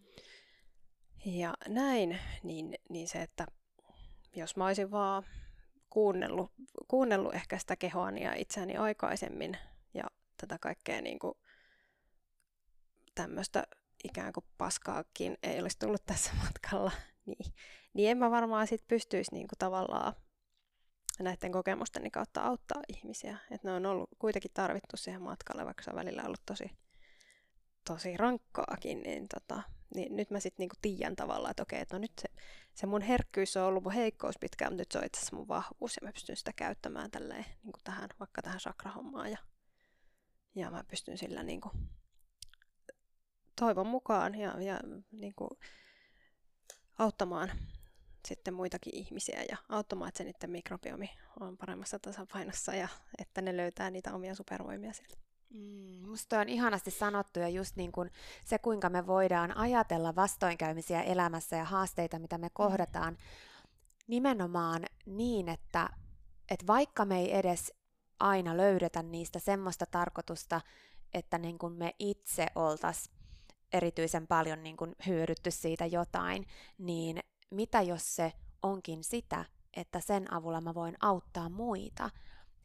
ja näin, niin se, että jos mä olisin vaan kuunnellut ehkä sitä kehoani ja itseäni aikaisemmin ja tätä kaikkea niin kuin tämmöistä ikään kuin paskaakin ei olisi tullut tässä matkalla, niin en mä varmaan sit pystyisi niin kuin tavallaan näiden kokemusteni kautta auttaa ihmisiä. Et ne on ollut kuitenkin tarvittu siihen matkalle, vaikka se on välillä ollut tosi rankkaakin, niin nyt mä sitten niinku tiedän tavallaan, että okei, että no nyt se mun herkkyys on ollut mun heikkous pitkään, mutta nyt se on itse asiassa mun vahvuus ja mä pystyn sitä käyttämään tälleen, niinku vaikka tähän chakrahommaan ja mä pystyn sillä niinku toivon mukaan ja niinku auttamaan sitten muitakin ihmisiä ja auttamaan, että se niiden mikrobiomi on paremmassa tasapainossa ja että ne löytää niitä omia supervoimia sieltä. Musta on ihanasti sanottu ja just niin kuin se, kuinka me voidaan ajatella vastoinkäymisiä elämässä ja haasteita, mitä me kohdataan nimenomaan niin, että vaikka me ei edes aina löydetä niistä semmoista tarkoitusta, että niin kuin me itse oltaisiin erityisen paljon niin kuin hyödytty siitä jotain, niin mitä jos se onkin sitä, että sen avulla mä voin auttaa muita.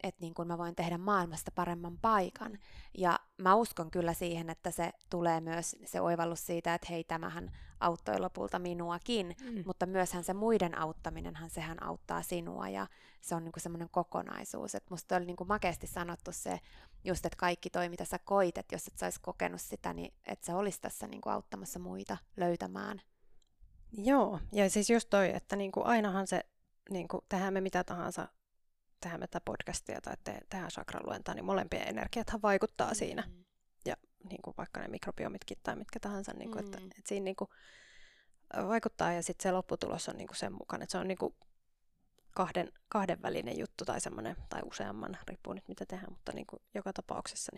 että niin kun mä voin tehdä maailmasta paremman paikan. Ja mä uskon kyllä siihen, että se tulee myös se oivallus siitä, että hei, tämähän auttoi lopulta minuakin, mutta myöshän se muiden auttaminenhan, sehän auttaa sinua, ja se on niinku semmoinen kokonaisuus. Et musta oli niinku makeasti sanottu se, just että kaikki toi, mitä sä koit, että jos et sä ois kokenut sitä, niin et sä olis tässä niinku auttamassa muita löytämään. Joo, ja siis just toi, että niinku ainahan se, niinku, tehdään me mitä tahansa, tehdään me tätä podcastia tai tehdään chakraluentaa, niin molempien energiathan vaikuttaa siinä. Ja niinku vaikka ne mikrobiomitkin tai mitkä tahansa, niinku, että siinä niinku vaikuttaa, ja sitten se lopputulos on niinku sen mukaan, että se on niinku kahden välinen juttu tai semmoinen, tai useamman, riippuu nyt mitä tehdään, mutta niinku joka tapauksessa,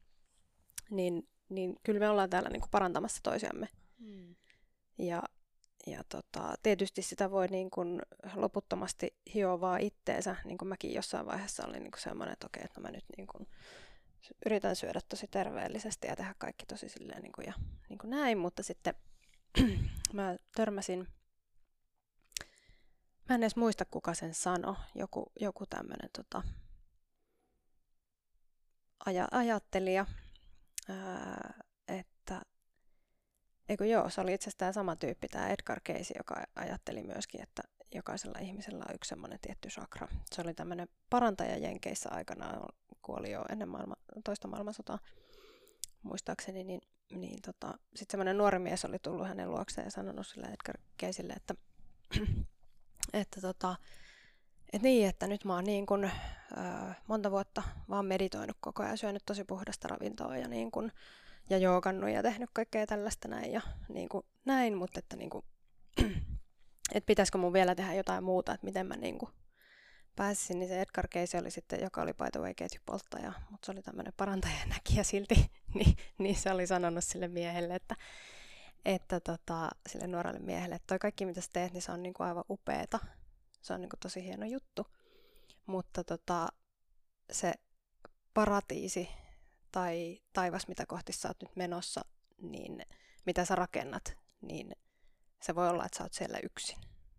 niin kyllä me ollaan täällä niinku parantamassa toisiamme. Ja tietysti sitä voi niin kuin loputtomasti hioa vaan itteensä, niin kuin mäkin jossain vaiheessa olin niin kuin semmoinen, että okei, että mä nyt niin kuin yritän syödä tosi terveellisesti ja tehdä kaikki tosi silleen niin kuin, ja niin kuin näin, mutta sitten mä törmäsin, mä en edes muista kuka sen sanoi, joku tämmöinen ajattelija, että se oli itse asiassa tämä sama tyyppi, tämä Edgar Cayce, joka ajatteli myöskin, että jokaisella ihmisellä on yksi semmoinen tietty chakra. Se oli tämmöinen parantaja Jenkeissä aikanaan, kuoli jo ennen toista maailmansotaa, muistaakseni, sitten semmoinen nuori mies oli tullut hänen luokseen ja sanonut sille Edgar Caycelle, että nyt mä oon niin kun, monta vuotta vaan meditoinut koko ajan, syönyt tosi puhdasta ravintoa ja niin kun, ja joogannut ja tehnyt kaikkea tällaista näin ja niin kuin näin, mutta että niin kuin, et pitäisikö mun vielä tehdä jotain muuta, että miten mä niin kuin pääsisin, niin se Edgar Cayce oli sitten, joka oli by the way ketjupolttaja, mutta se oli tämmöinen parantajan näkijä silti, niin se oli sanonut sille miehelle, että sille nuorelle miehelle, että toi kaikki mitä sä teet, niin se on niin kuin aivan upeeta, se on niin kuin tosi hieno juttu, mutta se paratiisi tai taivas, mitä kohti sä oot nyt menossa, niin mitä sä rakennat, niin se voi olla, että sä oot siellä yksin.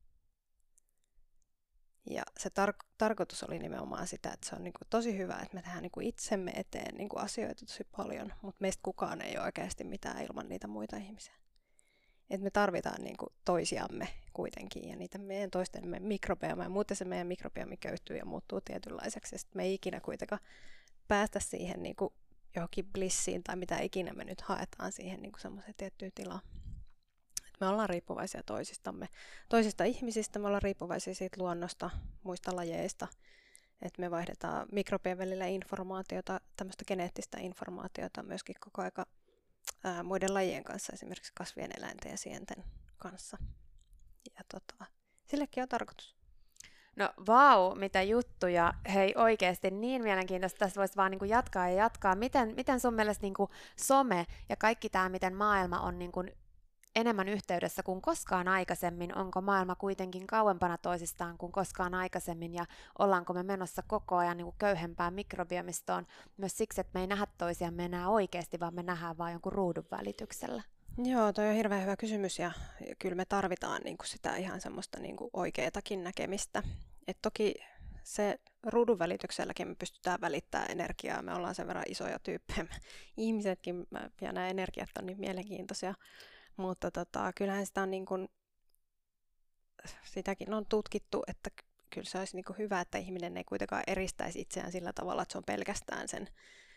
Ja se tarkoitus oli nimenomaan sitä, että se on niinku tosi hyvä, että me tehdään niinku itsemme eteen niinku asioita tosi paljon, mutta meistä kukaan ei ole oikeasti mitään ilman niitä muita ihmisiä. Et me tarvitaan niinku toisiamme kuitenkin ja niitä meidän toistemme mikrobiomeja, ja muuten se meidän mikrobiomi köyhtyy ja muuttuu tietynlaiseksi, ja sitten me ei ikinä kuitenkaan päästä siihen niinku johonkin blissiin tai mitä ikinä me nyt haetaan siihen niin semmoiseen tiettyyn tilaan. Et me ollaan riippuvaisia toisista ihmisistä, me ollaan riippuvaisia siitä luonnosta, muista lajeista, että me vaihdetaan mikrobien välillä informaatiota, tämmöistä geneettistä informaatiota myöskin koko aika muiden lajien kanssa, esimerkiksi kasvien, eläinten ja sienten kanssa. Ja sillekin on tarkoitus. No vau, mitä juttuja. Hei oikeasti niin mielenkiintoista. Tässä voisi vaan jatkaa ja jatkaa. Miten sun mielestä some ja kaikki tämä, miten maailma on enemmän yhteydessä kuin koskaan aikaisemmin? Onko maailma kuitenkin kauempana toisistaan kuin koskaan aikaisemmin? Ja ollaanko me menossa koko ajan köyhempään mikrobiomistoon myös siksi, että me ei nähdä toisiamme enää oikeasti, vaan me nähdään vaan jonkun ruudun välityksellä? Joo, toi on hirveän hyvä kysymys ja kyllä me tarvitaan sitä ihan semmoista oikeatakin näkemistä. Et toki se ruudun välitykselläkin me pystytään välittämään energiaa, me ollaan sen verran isoja tyyppejä. Ihmisetkin ja nämä energiat on niin mielenkiintoisia, mutta kyllähän sitä on sitäkin on tutkittu, että kyllä se olisi hyvä, että ihminen ei kuitenkaan eristäisi itseään sillä tavalla, että se on pelkästään sen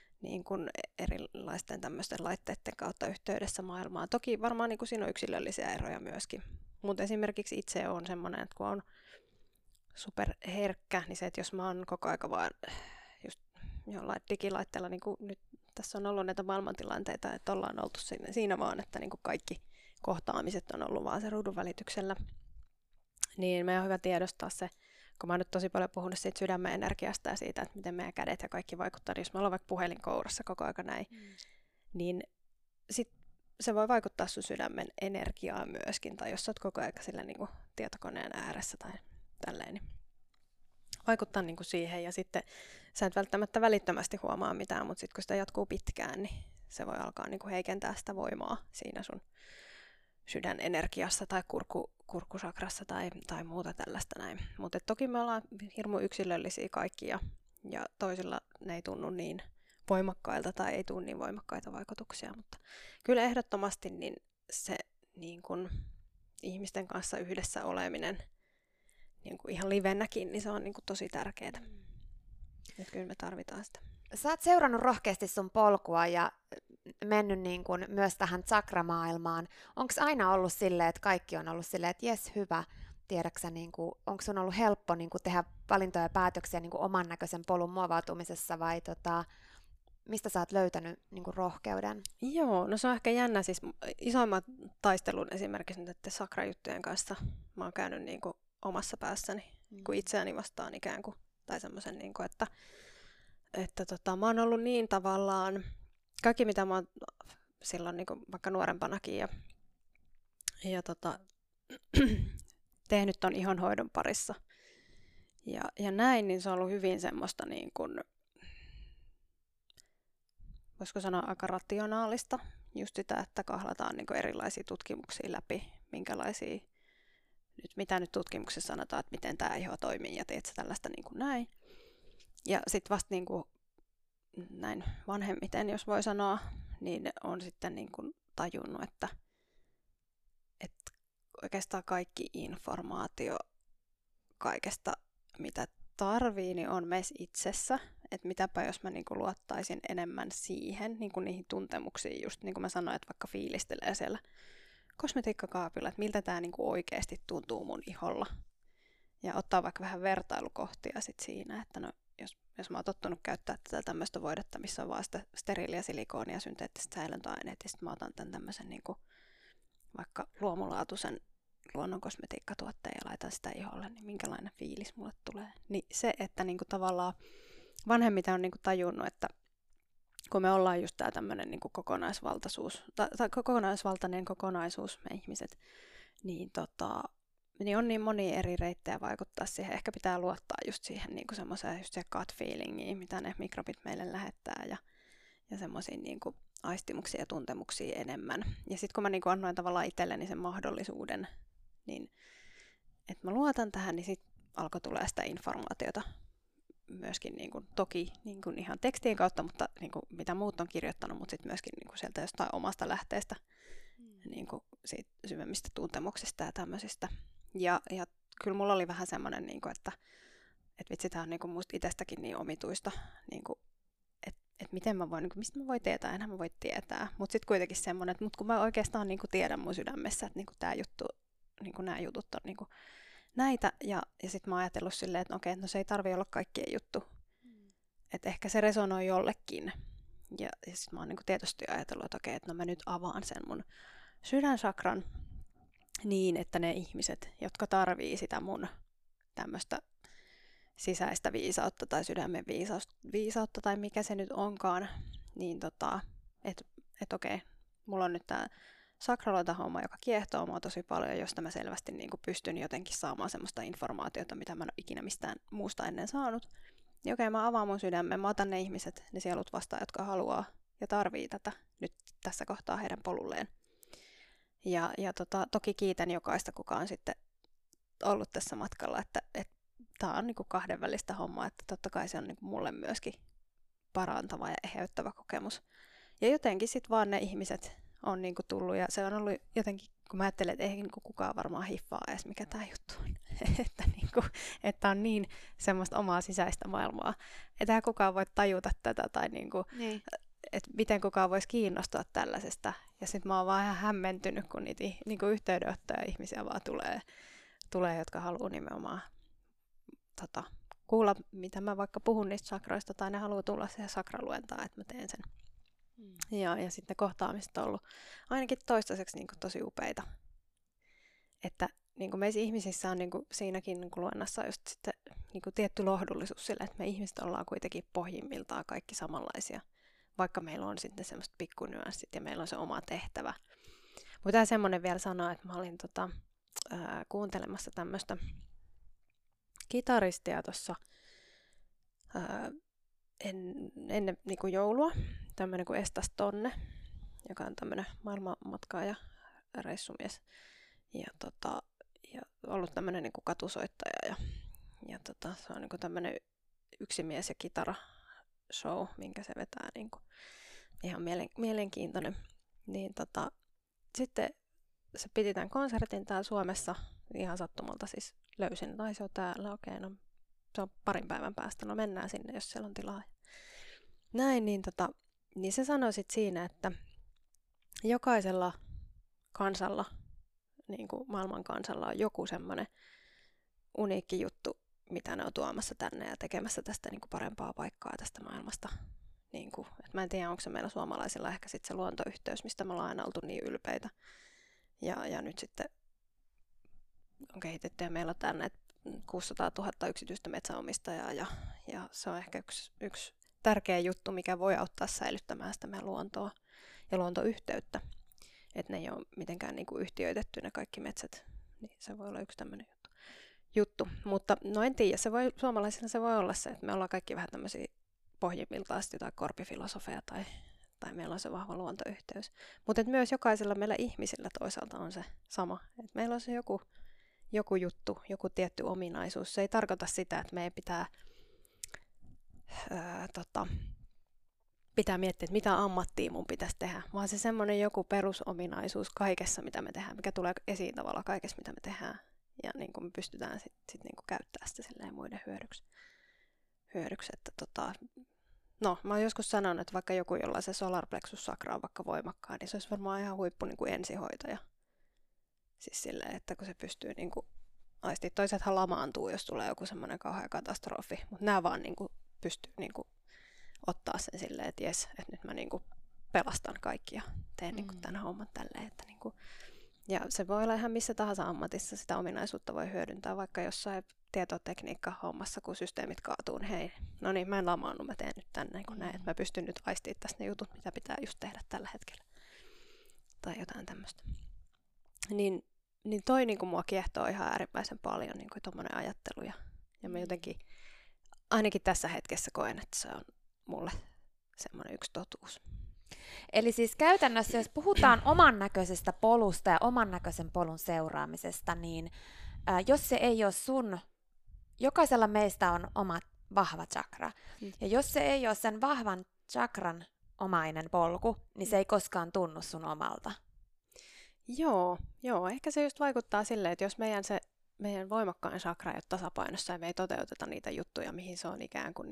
erilaisten tämmöisten laitteiden kautta yhteydessä maailmaan. Toki varmaan siinä on yksilöllisiä eroja myöskin. Mutta esimerkiksi itse on semmoinen, että kun on superherkkä, niin se, että jos mä oon koko aika vaan just jollain digilaitteella, niin kuin nyt tässä on ollut näitä maailmantilanteita, että ollaan oltu siinä vaan, että kaikki kohtaamiset on ollut vaan se ruudun välityksellä, niin meidän on hyvä tiedostaa se, kun mä oon nyt tosi paljon puhunut siitä sydämen energiasta ja siitä, että miten meidän kädet ja kaikki vaikuttaa, niin jos me ollaan vaikka puhelin kourassa koko aika näin, niin sit se voi vaikuttaa sun sydämen energiaan myöskin, tai jos sä oot koko ajan sillä tietokoneen ääressä tai tälleen, niin vaikuttaa siihen, ja sitten sä et välttämättä välittömästi huomaa mitään, mutta sitten kun sitä jatkuu pitkään, niin se voi alkaa heikentää sitä voimaa siinä sun sydänenergiassa tai kurkkusakrassa tai muuta tällaista näin. Mutta toki me ollaan hirmu yksilöllisiä kaikki, ja ja toisilla ne ei tunnu niin voimakkailta tai ei tule niin voimakkaita vaikutuksia, mutta kyllä ehdottomasti niin se niin kun ihmisten kanssa yhdessä oleminen niin kun ihan livenäkin, niin se on niin kun tosi tärkeää. Että kyllä me tarvitaan sitä. Sä oot seurannut rohkeasti sun polkua ja mennyt niin kun myös tähän chakramaailmaan. Onko aina ollut silleen, että kaikki on ollut silleen, että jes, hyvä, tiedäksä, niin onko sun ollut helppo niin tehdä valintoja ja päätöksiä niin oman näköisen polun muovautumisessa vai mistä sä oot löytänyt niin rohkeuden? Joo, no se on ehkä jännä. Siis isoimmat taistelun esimerkiksi nyt sakrajuttujen kanssa mä oon käynyt niin kuin omassa päässäni kuin itseäni vastaan ikään kuin. Tai semmoisen, niin kuin, että mä oon ollut niin tavallaan, kaikki mitä mä oon silloin niin kuin vaikka nuorempanakin ja tehnyt ton ihonhoidon parissa ja näin, niin se on ollut hyvin semmoista niin kuin, voisiko sanoa aika rationaalista, just sitä, että kahlataan niin kuin erilaisia tutkimuksia läpi, minkälaisia, mitä nyt tutkimuksessa sanotaan, että miten tämä iho toimii ja teet tällaista niin kuin näin. Ja sitten vasta niin kuin näin vanhemmiten, jos voi sanoa, niin on sitten niin kuin tajunnut, että oikeastaan kaikki informaatio kaikesta, mitä tarvii, niin on meissä itsessä. Että mitäpä jos mä niinku luottaisin enemmän siihen, niinku niihin tuntemuksiin, just niin kuin mä sanoin, että vaikka fiilistelee siellä kosmetiikkakaapilla, että miltä tämä niinku oikeasti tuntuu mun iholla. Ja ottaa vaikka vähän vertailukohtia sit siinä, että no, jos mä oon tottunut käyttää tätä tämmöistä voidetta, missä on vaan sitä steriiliä silikoonia ja synteettistä säilöntäaineet, ja sitten mä otan tämän tämmöisen niinku, vaikka luomulaatuisen luonnon kosmetiikkatuotteen ja laitan sitä iholle, niin minkälainen fiilis mulle tulee. Niin se, että niinku tavallaan vanhemmiten on niinku tajunnut, että kun me ollaan just tää tämmönen niinku kokonaisvaltaisuus, tai kokonaisvaltainen kokonaisuus, me ihmiset, niin, niin on niin monia eri reittejä vaikuttaa siihen. Ehkä pitää luottaa just siihen niinku semmoiseen just se gut feelingiin, mitä ne mikrobit meille lähettää, ja semmoisiin niinku aistimuksia ja tuntemuksia enemmän. Ja sitten kun mä niinku annoin tavallaan itselleni sen mahdollisuuden, niin että mä luotan tähän, niin sitten alkoi tulee sitä informaatiota myöskin niinku, toki niinku ihan tekstien kautta, mutta niinku, mitä muut on kirjoittanut, mutta sitten myöskin niinku sieltä jostain omasta lähteestä, niinku, siitä syvemmistä tuntemuksista ja tämmöisistä. Ja kyllä mulla oli vähän semmoinen, niinku, että vitsi, tämä on niinku musta itsestäkin niin omituista, niinku, että miten mä voin, mistä mä voin tietää, enhän mä voi tietää. Mutta sitten kuitenkin semmoinen, että kun mä oikeastaan niinku tiedän mun sydämessä, että niinku tää juttu, niinku nämä jutut on niinku näitä. Ja sitten mä oon ajatellut silleen, että okei, no se ei tarvitse olla kaikkien juttu. Että ehkä se resonoi jollekin. Ja sitten mä oon niinku tietysti ajatellut, että okei, että no mä nyt avaan sen mun sydänsakran niin, että ne ihmiset, jotka tarvii sitä mun tämmöistä sisäistä viisautta tai sydämen viisautta tai mikä se nyt onkaan, niin että okei, mulla on nyt tää sakraloita-homma, joka kiehtoo mua tosi paljon, josta mä selvästi niin kuin pystyn jotenkin saamaan semmoista informaatiota, mitä mä en ole ikinä mistään muusta ennen saanut. Niin okei, mä avaan mun sydämen, mä otan ne ihmiset, ne sielut vastaan, jotka haluaa ja tarvii tätä nyt tässä kohtaa heidän polulleen. Ja toki kiitän jokaista, kuka on sitten ollut tässä matkalla, että tämä on niinku kahdenvälistä hommaa, että totta kai se on niinku mulle myöskin parantava ja eheyttävä kokemus. Ja jotenkin sitten vaan ne ihmiset on niinku tullut ja se on ollut jotenkin, kun mä ajattelen, että ei niinku kukaan varmaan hiffaa edes mikä tämä juttu on. että on niin semmoista omaa sisäistä maailmaa. Eihän kukaan voi tajuta tätä tai niinku, niin. Että miten kukaan voisi kiinnostua tällaisesta. Ja sitten mä oon vaan ihan hämmentynyt, kun niitä niinku yhteydenottoja ihmisiä vaan tulee, jotka haluaa nimenomaan kuulla, mitä mä vaikka puhun niistä sakroista, tai ne haluaa tulla siihen sakraluentaan, että mä teen sen. Ja sitten ne kohtaamiset on ollut ainakin toistaiseksi niin kuin tosi upeita. Että niin kuin meissä ihmisissä on niin kuin siinäkin niin kuin luennassa just sitten niin kuin tietty lohdullisuus sille, että me ihmiset ollaan kuitenkin pohjimmiltaan kaikki samanlaisia, vaikka meillä on sitten semmoiset pikkunyanssit ja meillä on se oma tehtävä. Mutta tämä semmoinen vielä sanoa, että mä olin kuuntelemassa tämmöistä kitaristia tuossa ennen niin kuin joulua, tämmöinen kuin Estas Tonne, joka on tämmöinen maailmanmatkaaja, reissumies ja ollut tämmöinen niin kuin katusoittaja ja se on niin kuin tämmöinen yksi mies ja kitara show, minkä se vetää niin kuin ihan mielenkiintoinen. Niin sitten se piti tämän konsertin täällä Suomessa ihan sattumalta siis löysin, että se on täällä, okei, no se on parin päivän päästä, no mennään sinne, jos siellä on tilaa. Näin, niin se sanoi sitten siinä, että jokaisella kansalla, niin kuin maailman kansalla, on joku semmoinen uniikki juttu, mitä ne on tuomassa tänne ja tekemässä tästä niin kuin parempaa paikkaa tästä maailmasta. Niin kuin, että mä en tiedä, onko se meillä suomalaisilla ehkä sitten se luontoyhteys, mistä me ollaan aina oltu niin ylpeitä. Ja nyt sitten on kehitetty ja meillä on tänne 600 000 yksityistä metsäomistajaa ja se on ehkä yksi tärkeä juttu, mikä voi auttaa säilyttämään sitä meidän luontoa ja luontoyhteyttä. Että ne ei ole mitenkään niin kuin yhtiöitetty ne kaikki metsät, niin se voi olla yksi tämmöinen juttu. Mutta no en tiedä, suomalaisilla se voi olla se, että me ollaan kaikki vähän tämmöisiä pohjimmiltaan jotain korpifilosofeja tai meillä on se vahva luontoyhteys. Mutta myös jokaisella meillä ihmisillä toisaalta on se sama. Et meillä on se joku juttu, joku tietty ominaisuus. Se ei tarkoita sitä, että meidän pitää miettiä, että mitä ammattia mun pitäisi tehdä, vaan se semmoinen joku perusominaisuus kaikessa, mitä me tehdään, mikä tulee esiin tavalla kaikessa, mitä me tehdään. Ja niin kuin me pystytään sit niin kuin käyttämään sitä silleen muiden hyödyksi. Että no, mä oon joskus sanonut, että vaikka joku, jolla se solar plexus sacra on vaikka voimakkaan, niin se olisi varmaan ihan huippu niin kuin ensihoitaja. Siis silleen, että kun se pystyy niin kuin aistii, toisethan lamaantuu, jos tulee joku semmoinen kauhea katastrofi, mutta nämä vaan niin kuin pystyy niin kuin ottaa sen silleen, että jes, että nyt mä niin kuin pelastan kaikki ja teen niin kuin tämän homman tälleen. Että niin kuin, ja se voi olla ihan missä tahansa ammatissa, sitä ominaisuutta voi hyödyntää vaikka jossain tietotekniikka-hommassa, kun systeemit kaatuu, niin hei, no niin, mä en lamaannut, mä teen nyt tänne, niin kuin näin, että mä pystyn nyt aistimaan tästä ne jutut, mitä pitää just tehdä tällä hetkellä. Tai jotain tämmöistä. Niin toi niin kuin mua kiehtoo ihan äärimmäisen paljon, niin kuin tommoinen ajattelu. Ja mä jotenkin, ainakin tässä hetkessä koen, että se on mulle semmoinen yksi totuus. Eli siis käytännössä, jos puhutaan oman näköisestä polusta ja oman näköisen polun seuraamisesta, niin jos se ei ole jokaisella meistä on oma vahva chakra. Ja jos se ei ole sen vahvan chakran omainen polku, niin se ei koskaan tunnu sun omalta. Joo, ehkä se just vaikuttaa silleen, että jos meidän voimakkain chakra ei ole tasapainossa ja me ei toteuteta niitä juttuja, mihin se on ikään kuin,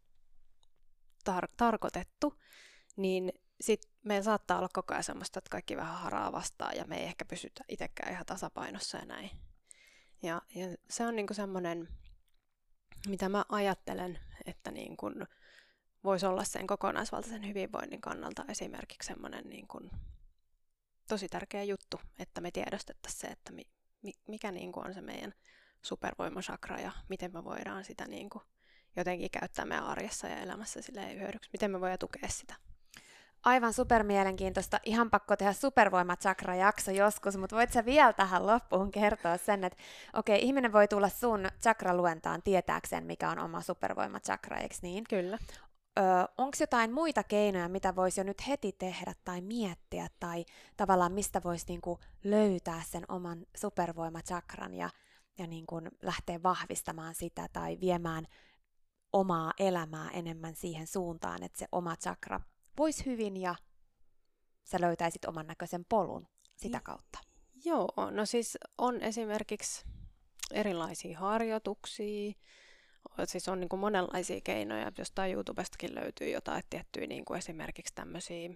tarkoitettu, niin sitten meillä saattaa olla koko ajan semmoista, että kaikki vähän haraa vastaan ja me ei ehkä pysytä itsekään ihan tasapainossa ja näin. Ja se on niinku semmoinen, mitä mä ajattelen, että niinku voisi olla sen kokonaisvaltaisen hyvinvoinnin kannalta esimerkiksi semmoinen niinku tosi tärkeä juttu, että me tiedostettaisiin se, että mikä niinku on se meidän supervoimasakra ja miten me voidaan sitä niinku jotenkin käyttää meidän arjessa ja elämässä silleen hyödyksi. Miten me voidaan tukea sitä? Aivan supermielenkiintoista. Ihan pakko tehdä supervoima-chakra-jakso joskus, mutta voit sä vielä tähän loppuun kertoa sen, että okei, ihminen voi tulla sun chakra-luentaan tietääkseen, mikä on oma supervoima-chakra, eikö niin? Kyllä. Onko jotain muita keinoja, mitä voisi jo nyt heti tehdä tai miettiä, tai tavallaan mistä voisi niinku löytää sen oman supervoima-chakran ja niinku lähteä vahvistamaan sitä tai viemään omaa elämää enemmän siihen suuntaan, että se oma chakra voisi hyvin ja sä löytäisit oman näköisen polun sitä kautta. Joo, no siis on esimerkiksi erilaisia harjoituksia, siis on niin kuin monenlaisia keinoja, jostain YouTubestakin löytyy jotain tiettyjä niin kuin esimerkiksi tämmöisiä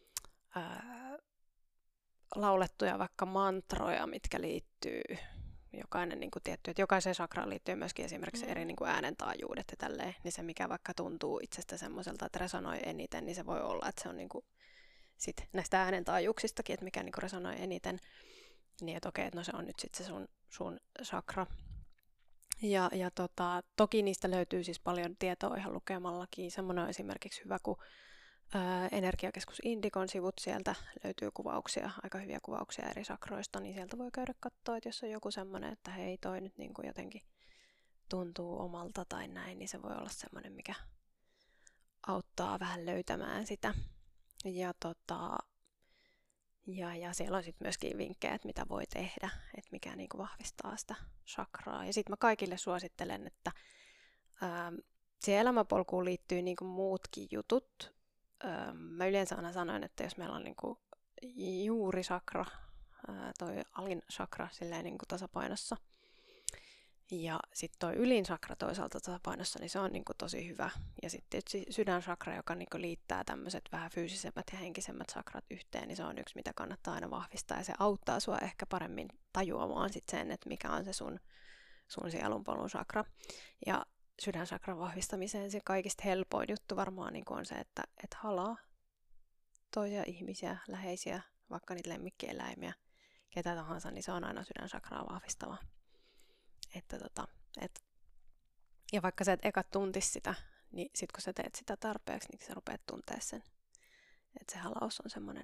laulettuja vaikka mantroja, mitkä liittyy jokainen niin kuin tietty, että jokaiseen chakraan liittyy myöskin esimerkiksi eri niin kuin äänentaajuudet ja tälleen, niin se mikä vaikka tuntuu itsestä semmoiselta, että resonoi eniten, niin se voi olla, että se on niin kuin sit näistä äänentaajuuksistakin, että mikä niin kuin resonoi eniten, niin että okei, että no se on nyt sitten se sun chakra. Ja toki niistä löytyy siis paljon tietoa ihan lukemallakin. Semmoinen on esimerkiksi hyvä, kun Energiakeskus Indikon sivut, sieltä löytyy kuvauksia, aika hyviä kuvauksia eri sakroista, niin sieltä voi käydä katsoa, että jos on joku semmoinen, että hei toi nyt niin kuin jotenkin tuntuu omalta tai näin, niin se voi olla semmoinen, mikä auttaa vähän löytämään sitä. Ja siellä on sitten myöskin vinkkejä, että mitä voi tehdä, että mikä niin kuin vahvistaa sitä chakraa. Ja sitten mä kaikille suosittelen, että siihen elämäpolkuun liittyy niin kuin muutkin jutut. Mä yleensä aina sanoin, että jos meillä on niin kuin juurisakra, toi alin sakra silleen niin kuin tasapainossa, ja sitten toi ylin sakra toisaalta tasapainossa, niin se on niin kuin tosi hyvä. Ja sitten tietysti sydänsakra, joka niin kuin liittää tämmöiset vähän fyysisemmät ja henkisemmät sakrat yhteen, niin se on yksi, mitä kannattaa aina vahvistaa. Ja se auttaa sua ehkä paremmin tajuamaan sit sen, että mikä on se sun sielunpolun sakra. Ja sydänsakran vahvistamiseen se kaikista helpoin juttu varmaan niin kuin on se, että halaa toisia ihmisiä, läheisiä, vaikka niitä lemmikkieläimiä, ketä tahansa, niin se on aina sydänsakraa vahvistava. Ja vaikka sä et eka tuntis sitä, niin sit kun sä teet sitä tarpeeksi, niin sä rupeat tuntea sen. Että se halaus on semmoinen,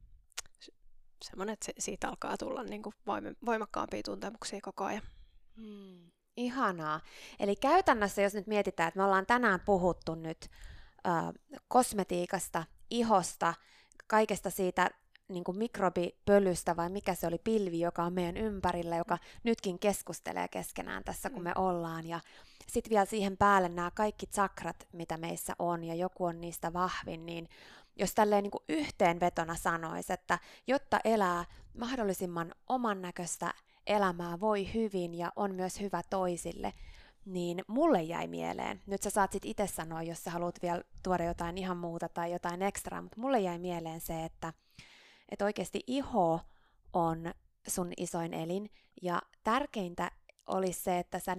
että siitä alkaa tulla niin kuin voimakkaampia tuntemuksia koko ajan. Ihanaa. Eli käytännössä, jos nyt mietitään, että me ollaan tänään puhuttu nyt kosmetiikasta, ihosta, kaikesta siitä niin kuin mikrobipölystä vai mikä se oli, pilvi, joka on meidän ympärillä, joka nytkin keskustelee keskenään tässä, kun me ollaan. Ja sitten vielä siihen päälle nämä kaikki chakrat, mitä meissä on, ja joku on niistä vahvin, niin jos tälleen niin kuin yhteenvetona sanoisi, että jotta elää mahdollisimman oman näköistä elämää, voi hyvin ja on myös hyvä toisille, niin mulle jäi mieleen, nyt sä saat sit itse sanoa, jos sä haluat vielä tuoda jotain ihan muuta tai jotain ekstraa, mutta mulle jäi mieleen se, että oikeasti iho on sun isoin elin, ja tärkeintä olisi se, että sä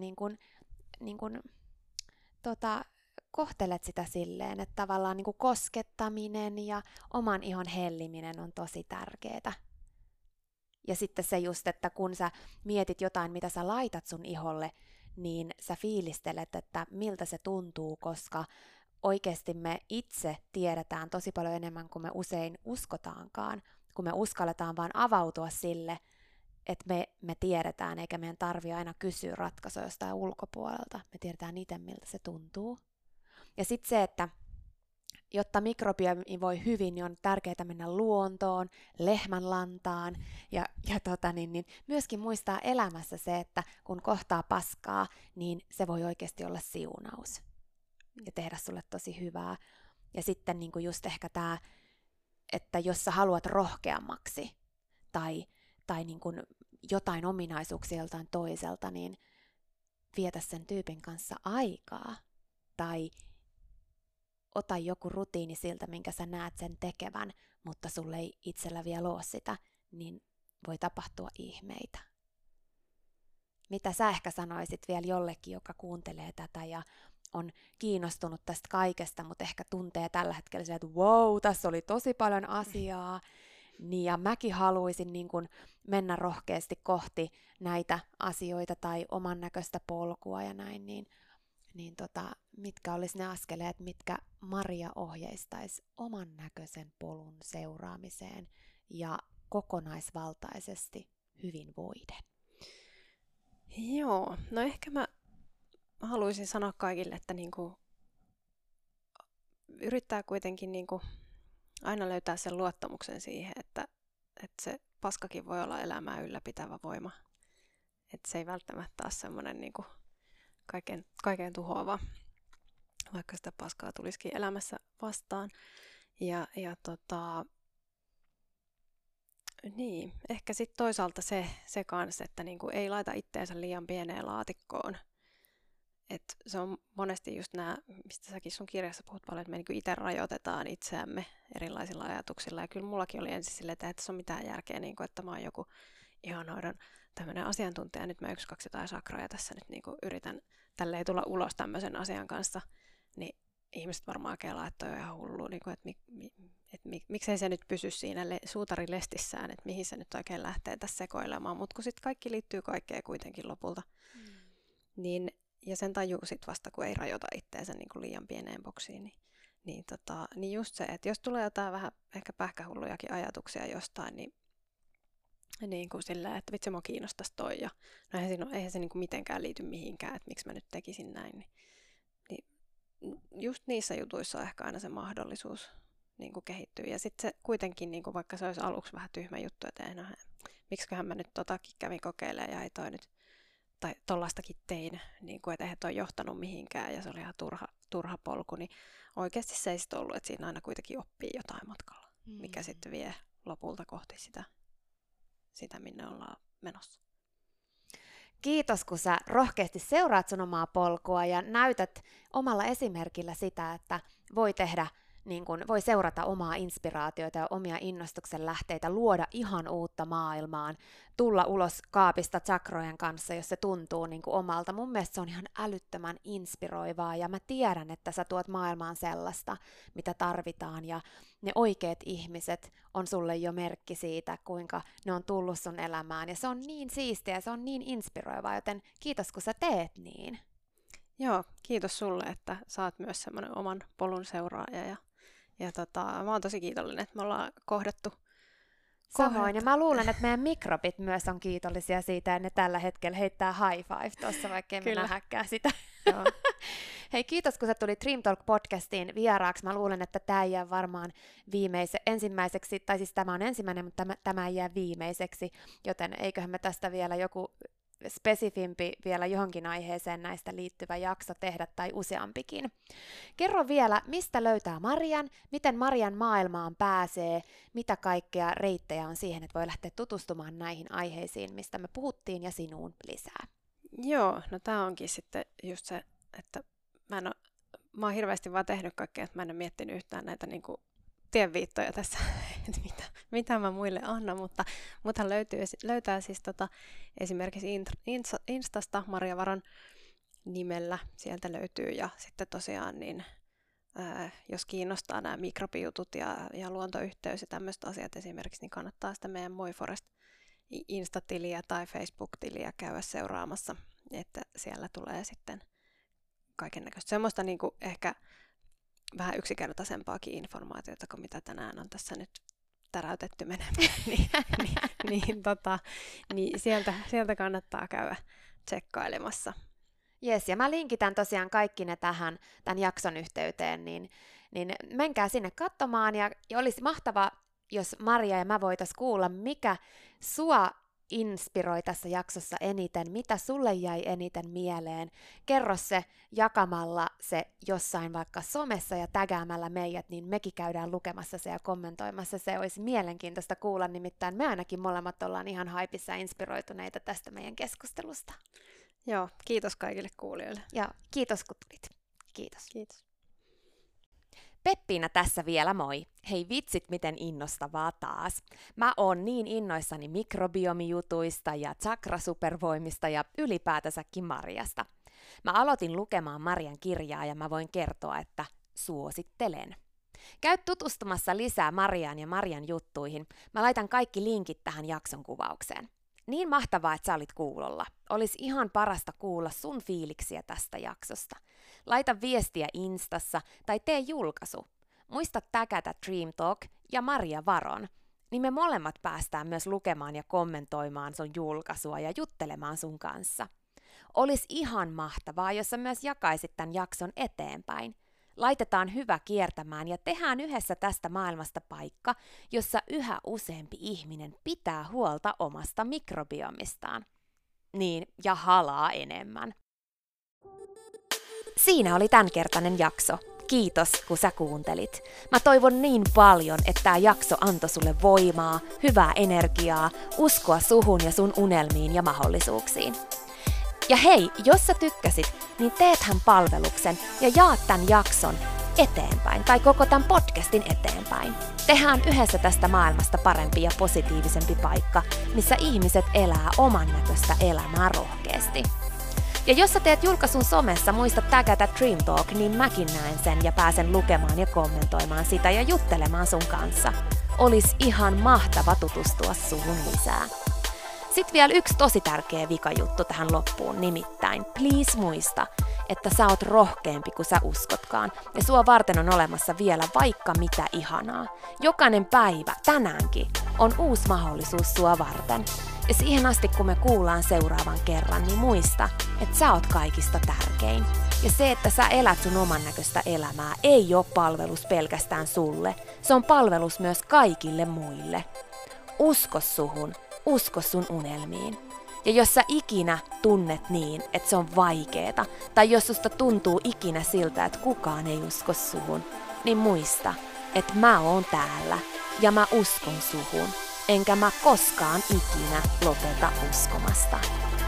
kohtelet sitä silleen, että tavallaan niin kuin koskettaminen ja oman ihon helliminen on tosi tärkeää. Ja sitten se just, että kun sä mietit jotain, mitä sä laitat sun iholle, niin sä fiilistelet, että miltä se tuntuu, koska oikeasti me itse tiedetään tosi paljon enemmän kuin me usein uskotaankaan, kun me uskalletaan vaan avautua sille, että me tiedetään, eikä meidän tarvitse aina kysyä ratkaisua jostain ulkopuolelta. Me tiedetään itse, miltä se tuntuu. Ja sitten se, että jotta mikrobiomi voi hyvin, niin on tärkeää mennä luontoon, lehmänlantaan ja myöskin muistaa elämässä se, että kun kohtaa paskaa, niin se voi oikeasti olla siunaus ja tehdä sulle tosi hyvää. Ja sitten niin kuin just ehkä tämä, että jos sä haluat rohkeammaksi tai niin kuin jotain ominaisuuksia joltain toiselta, niin vietä sen tyypin kanssa aikaa tai ota joku rutiini siltä, minkä sä näet sen tekevän, mutta sulle ei itsellä vielä ole sitä, niin voi tapahtua ihmeitä. Mitä sä ehkä sanoisit vielä jollekin, joka kuuntelee tätä ja on kiinnostunut tästä kaikesta, mutta ehkä tuntee tällä hetkellä sitä, että wow, tässä oli tosi paljon asiaa, niin ja mäkin haluaisin niin kun mennä rohkeasti kohti näitä asioita tai oman näköistä polkua ja näin, niin mitkä olisi ne askeleet, mitkä Maria ohjeistaisi oman näköisen polun seuraamiseen ja kokonaisvaltaisesti hyvinvoiden? Joo, no ehkä mä haluaisin sanoa kaikille, että niinku, yrittää kuitenkin niinku aina löytää sen luottamuksen siihen, että se paskakin voi olla elämää ylläpitävä voima. Että se ei välttämättä ole semmoinen niinku kaiken tuhoava, vaikka sitä paskaa tulisikin elämässä vastaan. Niin, ehkä sitten toisaalta se kanssa, että niinku ei laita itteensä liian pieneen laatikkoon. Et se on monesti just nämä, mistä säkin sun kirjassa puhut paljon, että me niinku itse rajoitetaan itseämme erilaisilla ajatuksilla. Ja kyllä mullakin oli ensin silleen, että ei tässä ole mitään järkeä, niinku, että mä oon joku ihonhoidon tämmöinen asiantuntija, nyt mä 1, 2 jotain sakroja tässä nyt niinku yritän tälleen tulla ulos tämmöisen asian kanssa, niin ihmiset varmaan kelaa, että toi on ihan hullu, niinku, että miksei se nyt pysy siinä suutarin lestissään, että mihin se nyt oikein lähtee tässä sekoilemaan, mutta kun sitten kaikki liittyy kaikkeen kuitenkin lopulta, niin, ja sen tajuu sitten vasta, kun ei rajoita itteensä niinku liian pieneen boksiin, niin just se, että jos tulee jotain vähän ehkä pähkähullujakin ajatuksia jostain, niin kuin silleen, että vitsi, mua kiinnostaisi toi, ja no eihän se niin kuin mitenkään liity mihinkään, että miksi mä nyt tekisin näin. Niin just niissä jutuissa on ehkä aina se mahdollisuus niin kuin kehittyä. Ja sitten se kuitenkin, niin kuin vaikka se olisi aluksi vähän tyhmä juttu, että miksiköhän mä nyt totakin kävin kokeilemaan ja ei toi nyt, tai tollastakin tein, niin kuin, että eihän toi johtanut mihinkään, ja se oli ihan turha polku, niin oikeasti se ei sit ollut, että siinä aina kuitenkin oppii jotain matkalla, mikä sitten vie lopulta kohti sitä, minne ollaan menossa. Kiitos, kun sä rohkeasti seuraat sun omaa polkua ja näytät omalla esimerkillä sitä, että voi tehdä, niin kun, voi seurata omaa inspiraatioita ja omia innostuksen lähteitä, luoda ihan uutta maailmaan, tulla ulos kaapista chakrojen kanssa, jos se tuntuu niin kuin omalta. Mun mielestä se on ihan älyttömän inspiroivaa ja mä tiedän, että sä tuot maailmaan sellaista, mitä tarvitaan ja ne oikeat ihmiset on sulle jo merkki siitä, kuinka ne on tullut sun elämään ja se on niin siistiä ja se on niin inspiroivaa, joten kiitos kun sä teet niin. Joo, kiitos sulle, että sä oot myös semmoinen oman polun seuraaja ja mä oon tosi kiitollinen, että me ollaan kohdattu. Samoin, ja mä luulen, että meidän mikrobit myös on kiitollisia siitä, ja ne tällä hetkellä heittää high five tuossa, vaikka emme nähäkään sitä. Joo. Hei, kiitos kun sä tulit Dream Talk-podcastiin vieraaksi. Mä luulen, että tämä ei jää varmaan ensimmäiseksi, tai siis tämä on ensimmäinen, mutta tämä ei jää viimeiseksi, joten eiköhän me tästä vielä joku spesifimpi vielä johonkin aiheeseen näistä liittyvä jakso tehdä tai useampikin. Kerro vielä, mistä löytää Marian, miten Marian maailmaan pääsee, mitä kaikkea reittejä on siihen, että voi lähteä tutustumaan näihin aiheisiin, mistä me puhuttiin ja sinuun lisää. Joo, no tää onkin sitten just se, että mä oon hirveästi vaan tehnyt kaikkea, että mä en ole miettinyt yhtään näitä niinku tienviittoja tässä, että mitä mä muille annan, mutta löytää siis esimerkiksi Instasta Maria Varon nimellä, sieltä löytyy, ja sitten tosiaan niin, jos kiinnostaa nämä mikrobijutut ja luontoyhteys ja tämmöiset asiat esimerkiksi, niin kannattaa sitä meidän Moiforest Insta-tiliä tai Facebook-tiliä käydä seuraamassa, että siellä tulee sitten kaikennäköistä semmoista niin kuin ehkä vähän yksinkertaisempaakin informaatiota kuin mitä tänään on tässä nyt täräytetty menemään, niin sieltä kannattaa käydä tsekkailemassa. Jes, ja mä linkitän tosiaan kaikki ne tämän jakson yhteyteen, niin menkää sinne katsomaan, ja olisi mahtava, jos Maria ja mä voitaisiin kuulla, mikä sua inspiroi tässä jaksossa eniten, mitä sulle jäi eniten mieleen. Kerro se jakamalla se jossain vaikka somessa ja tägäämällä meidät, niin mekin käydään lukemassa se ja kommentoimassa. Se olisi mielenkiintoista kuulla, nimittäin me ainakin molemmat ollaan ihan haipissa ja inspiroituneita tästä meidän keskustelusta. Joo, kiitos kaikille kuulijoille. Ja kiitos kun tulit. Kiitos. Kiitos. Peppiina tässä vielä moi. Hei vitsit, miten innostavaa taas. Mä oon niin innoissani mikrobiomijutuista ja chakrasupervoimista ja ylipäätänsäkin Mariasta. Mä aloitin lukemaan Marian kirjaa ja mä voin kertoa, että suosittelen. Käy tutustumassa lisää Mariaan ja Marian juttuihin. Mä laitan kaikki linkit tähän jakson kuvaukseen. Niin mahtavaa, että sä olit kuulolla. Olisi ihan parasta kuulla sun fiiliksiä tästä jaksosta. Laita viestiä Instassa tai tee julkaisu. Muista tägätä Dream Talk ja Maria Varon, niin me molemmat päästään myös lukemaan ja kommentoimaan sun julkaisua ja juttelemaan sun kanssa. Olisi ihan mahtavaa, jos sä myös jakaisit tämän jakson eteenpäin. Laitetaan hyvä kiertämään ja tehdään yhdessä tästä maailmasta paikka, jossa yhä useampi ihminen pitää huolta omasta mikrobiomistaan. Niin, ja halaa enemmän. Siinä oli tämänkertainen jakso. Kiitos, kun sä kuuntelit. Mä toivon niin paljon, että tää jakso antoi sulle voimaa, hyvää energiaa, uskoa suhun ja sun unelmiin ja mahdollisuuksiin. Ja hei, jos sä tykkäsit, niin teethän palveluksen ja jaat tän jakson eteenpäin tai koko tämän podcastin eteenpäin. Tehdään yhdessä tästä maailmasta parempi ja positiivisempi paikka, missä ihmiset elää oman näköistä elämää rohkeasti. Ja jos sä teet julkaisun somessa, muista tägätä Dream Talk, niin mäkin näen sen ja pääsen lukemaan ja kommentoimaan sitä ja juttelemaan sun kanssa. Olis ihan mahtava tutustua suhun lisää. Sitten vielä yksi tosi tärkeä vikajuttu tähän loppuun, nimittäin please muista, että sä oot rohkeampi kuin sä uskotkaan ja sua varten on olemassa vielä vaikka mitä ihanaa. Jokainen päivä, tänäänkin, on uusi mahdollisuus sua varten. Ja siihen asti kun me kuullaan seuraavan kerran, niin muista, että sä oot kaikista tärkein. Ja se, että sä elät sun oman näköistä elämää, ei ole palvelus pelkästään sulle. Se on palvelus myös kaikille muille. Usko suhun, usko sun unelmiin. Ja jos sä ikinä tunnet niin, että se on vaikeeta, tai jos susta tuntuu ikinä siltä, että kukaan ei usko suhun, niin muista, että mä oon täällä ja mä uskon suhun, enkä mä koskaan ikinä lopeta uskomasta.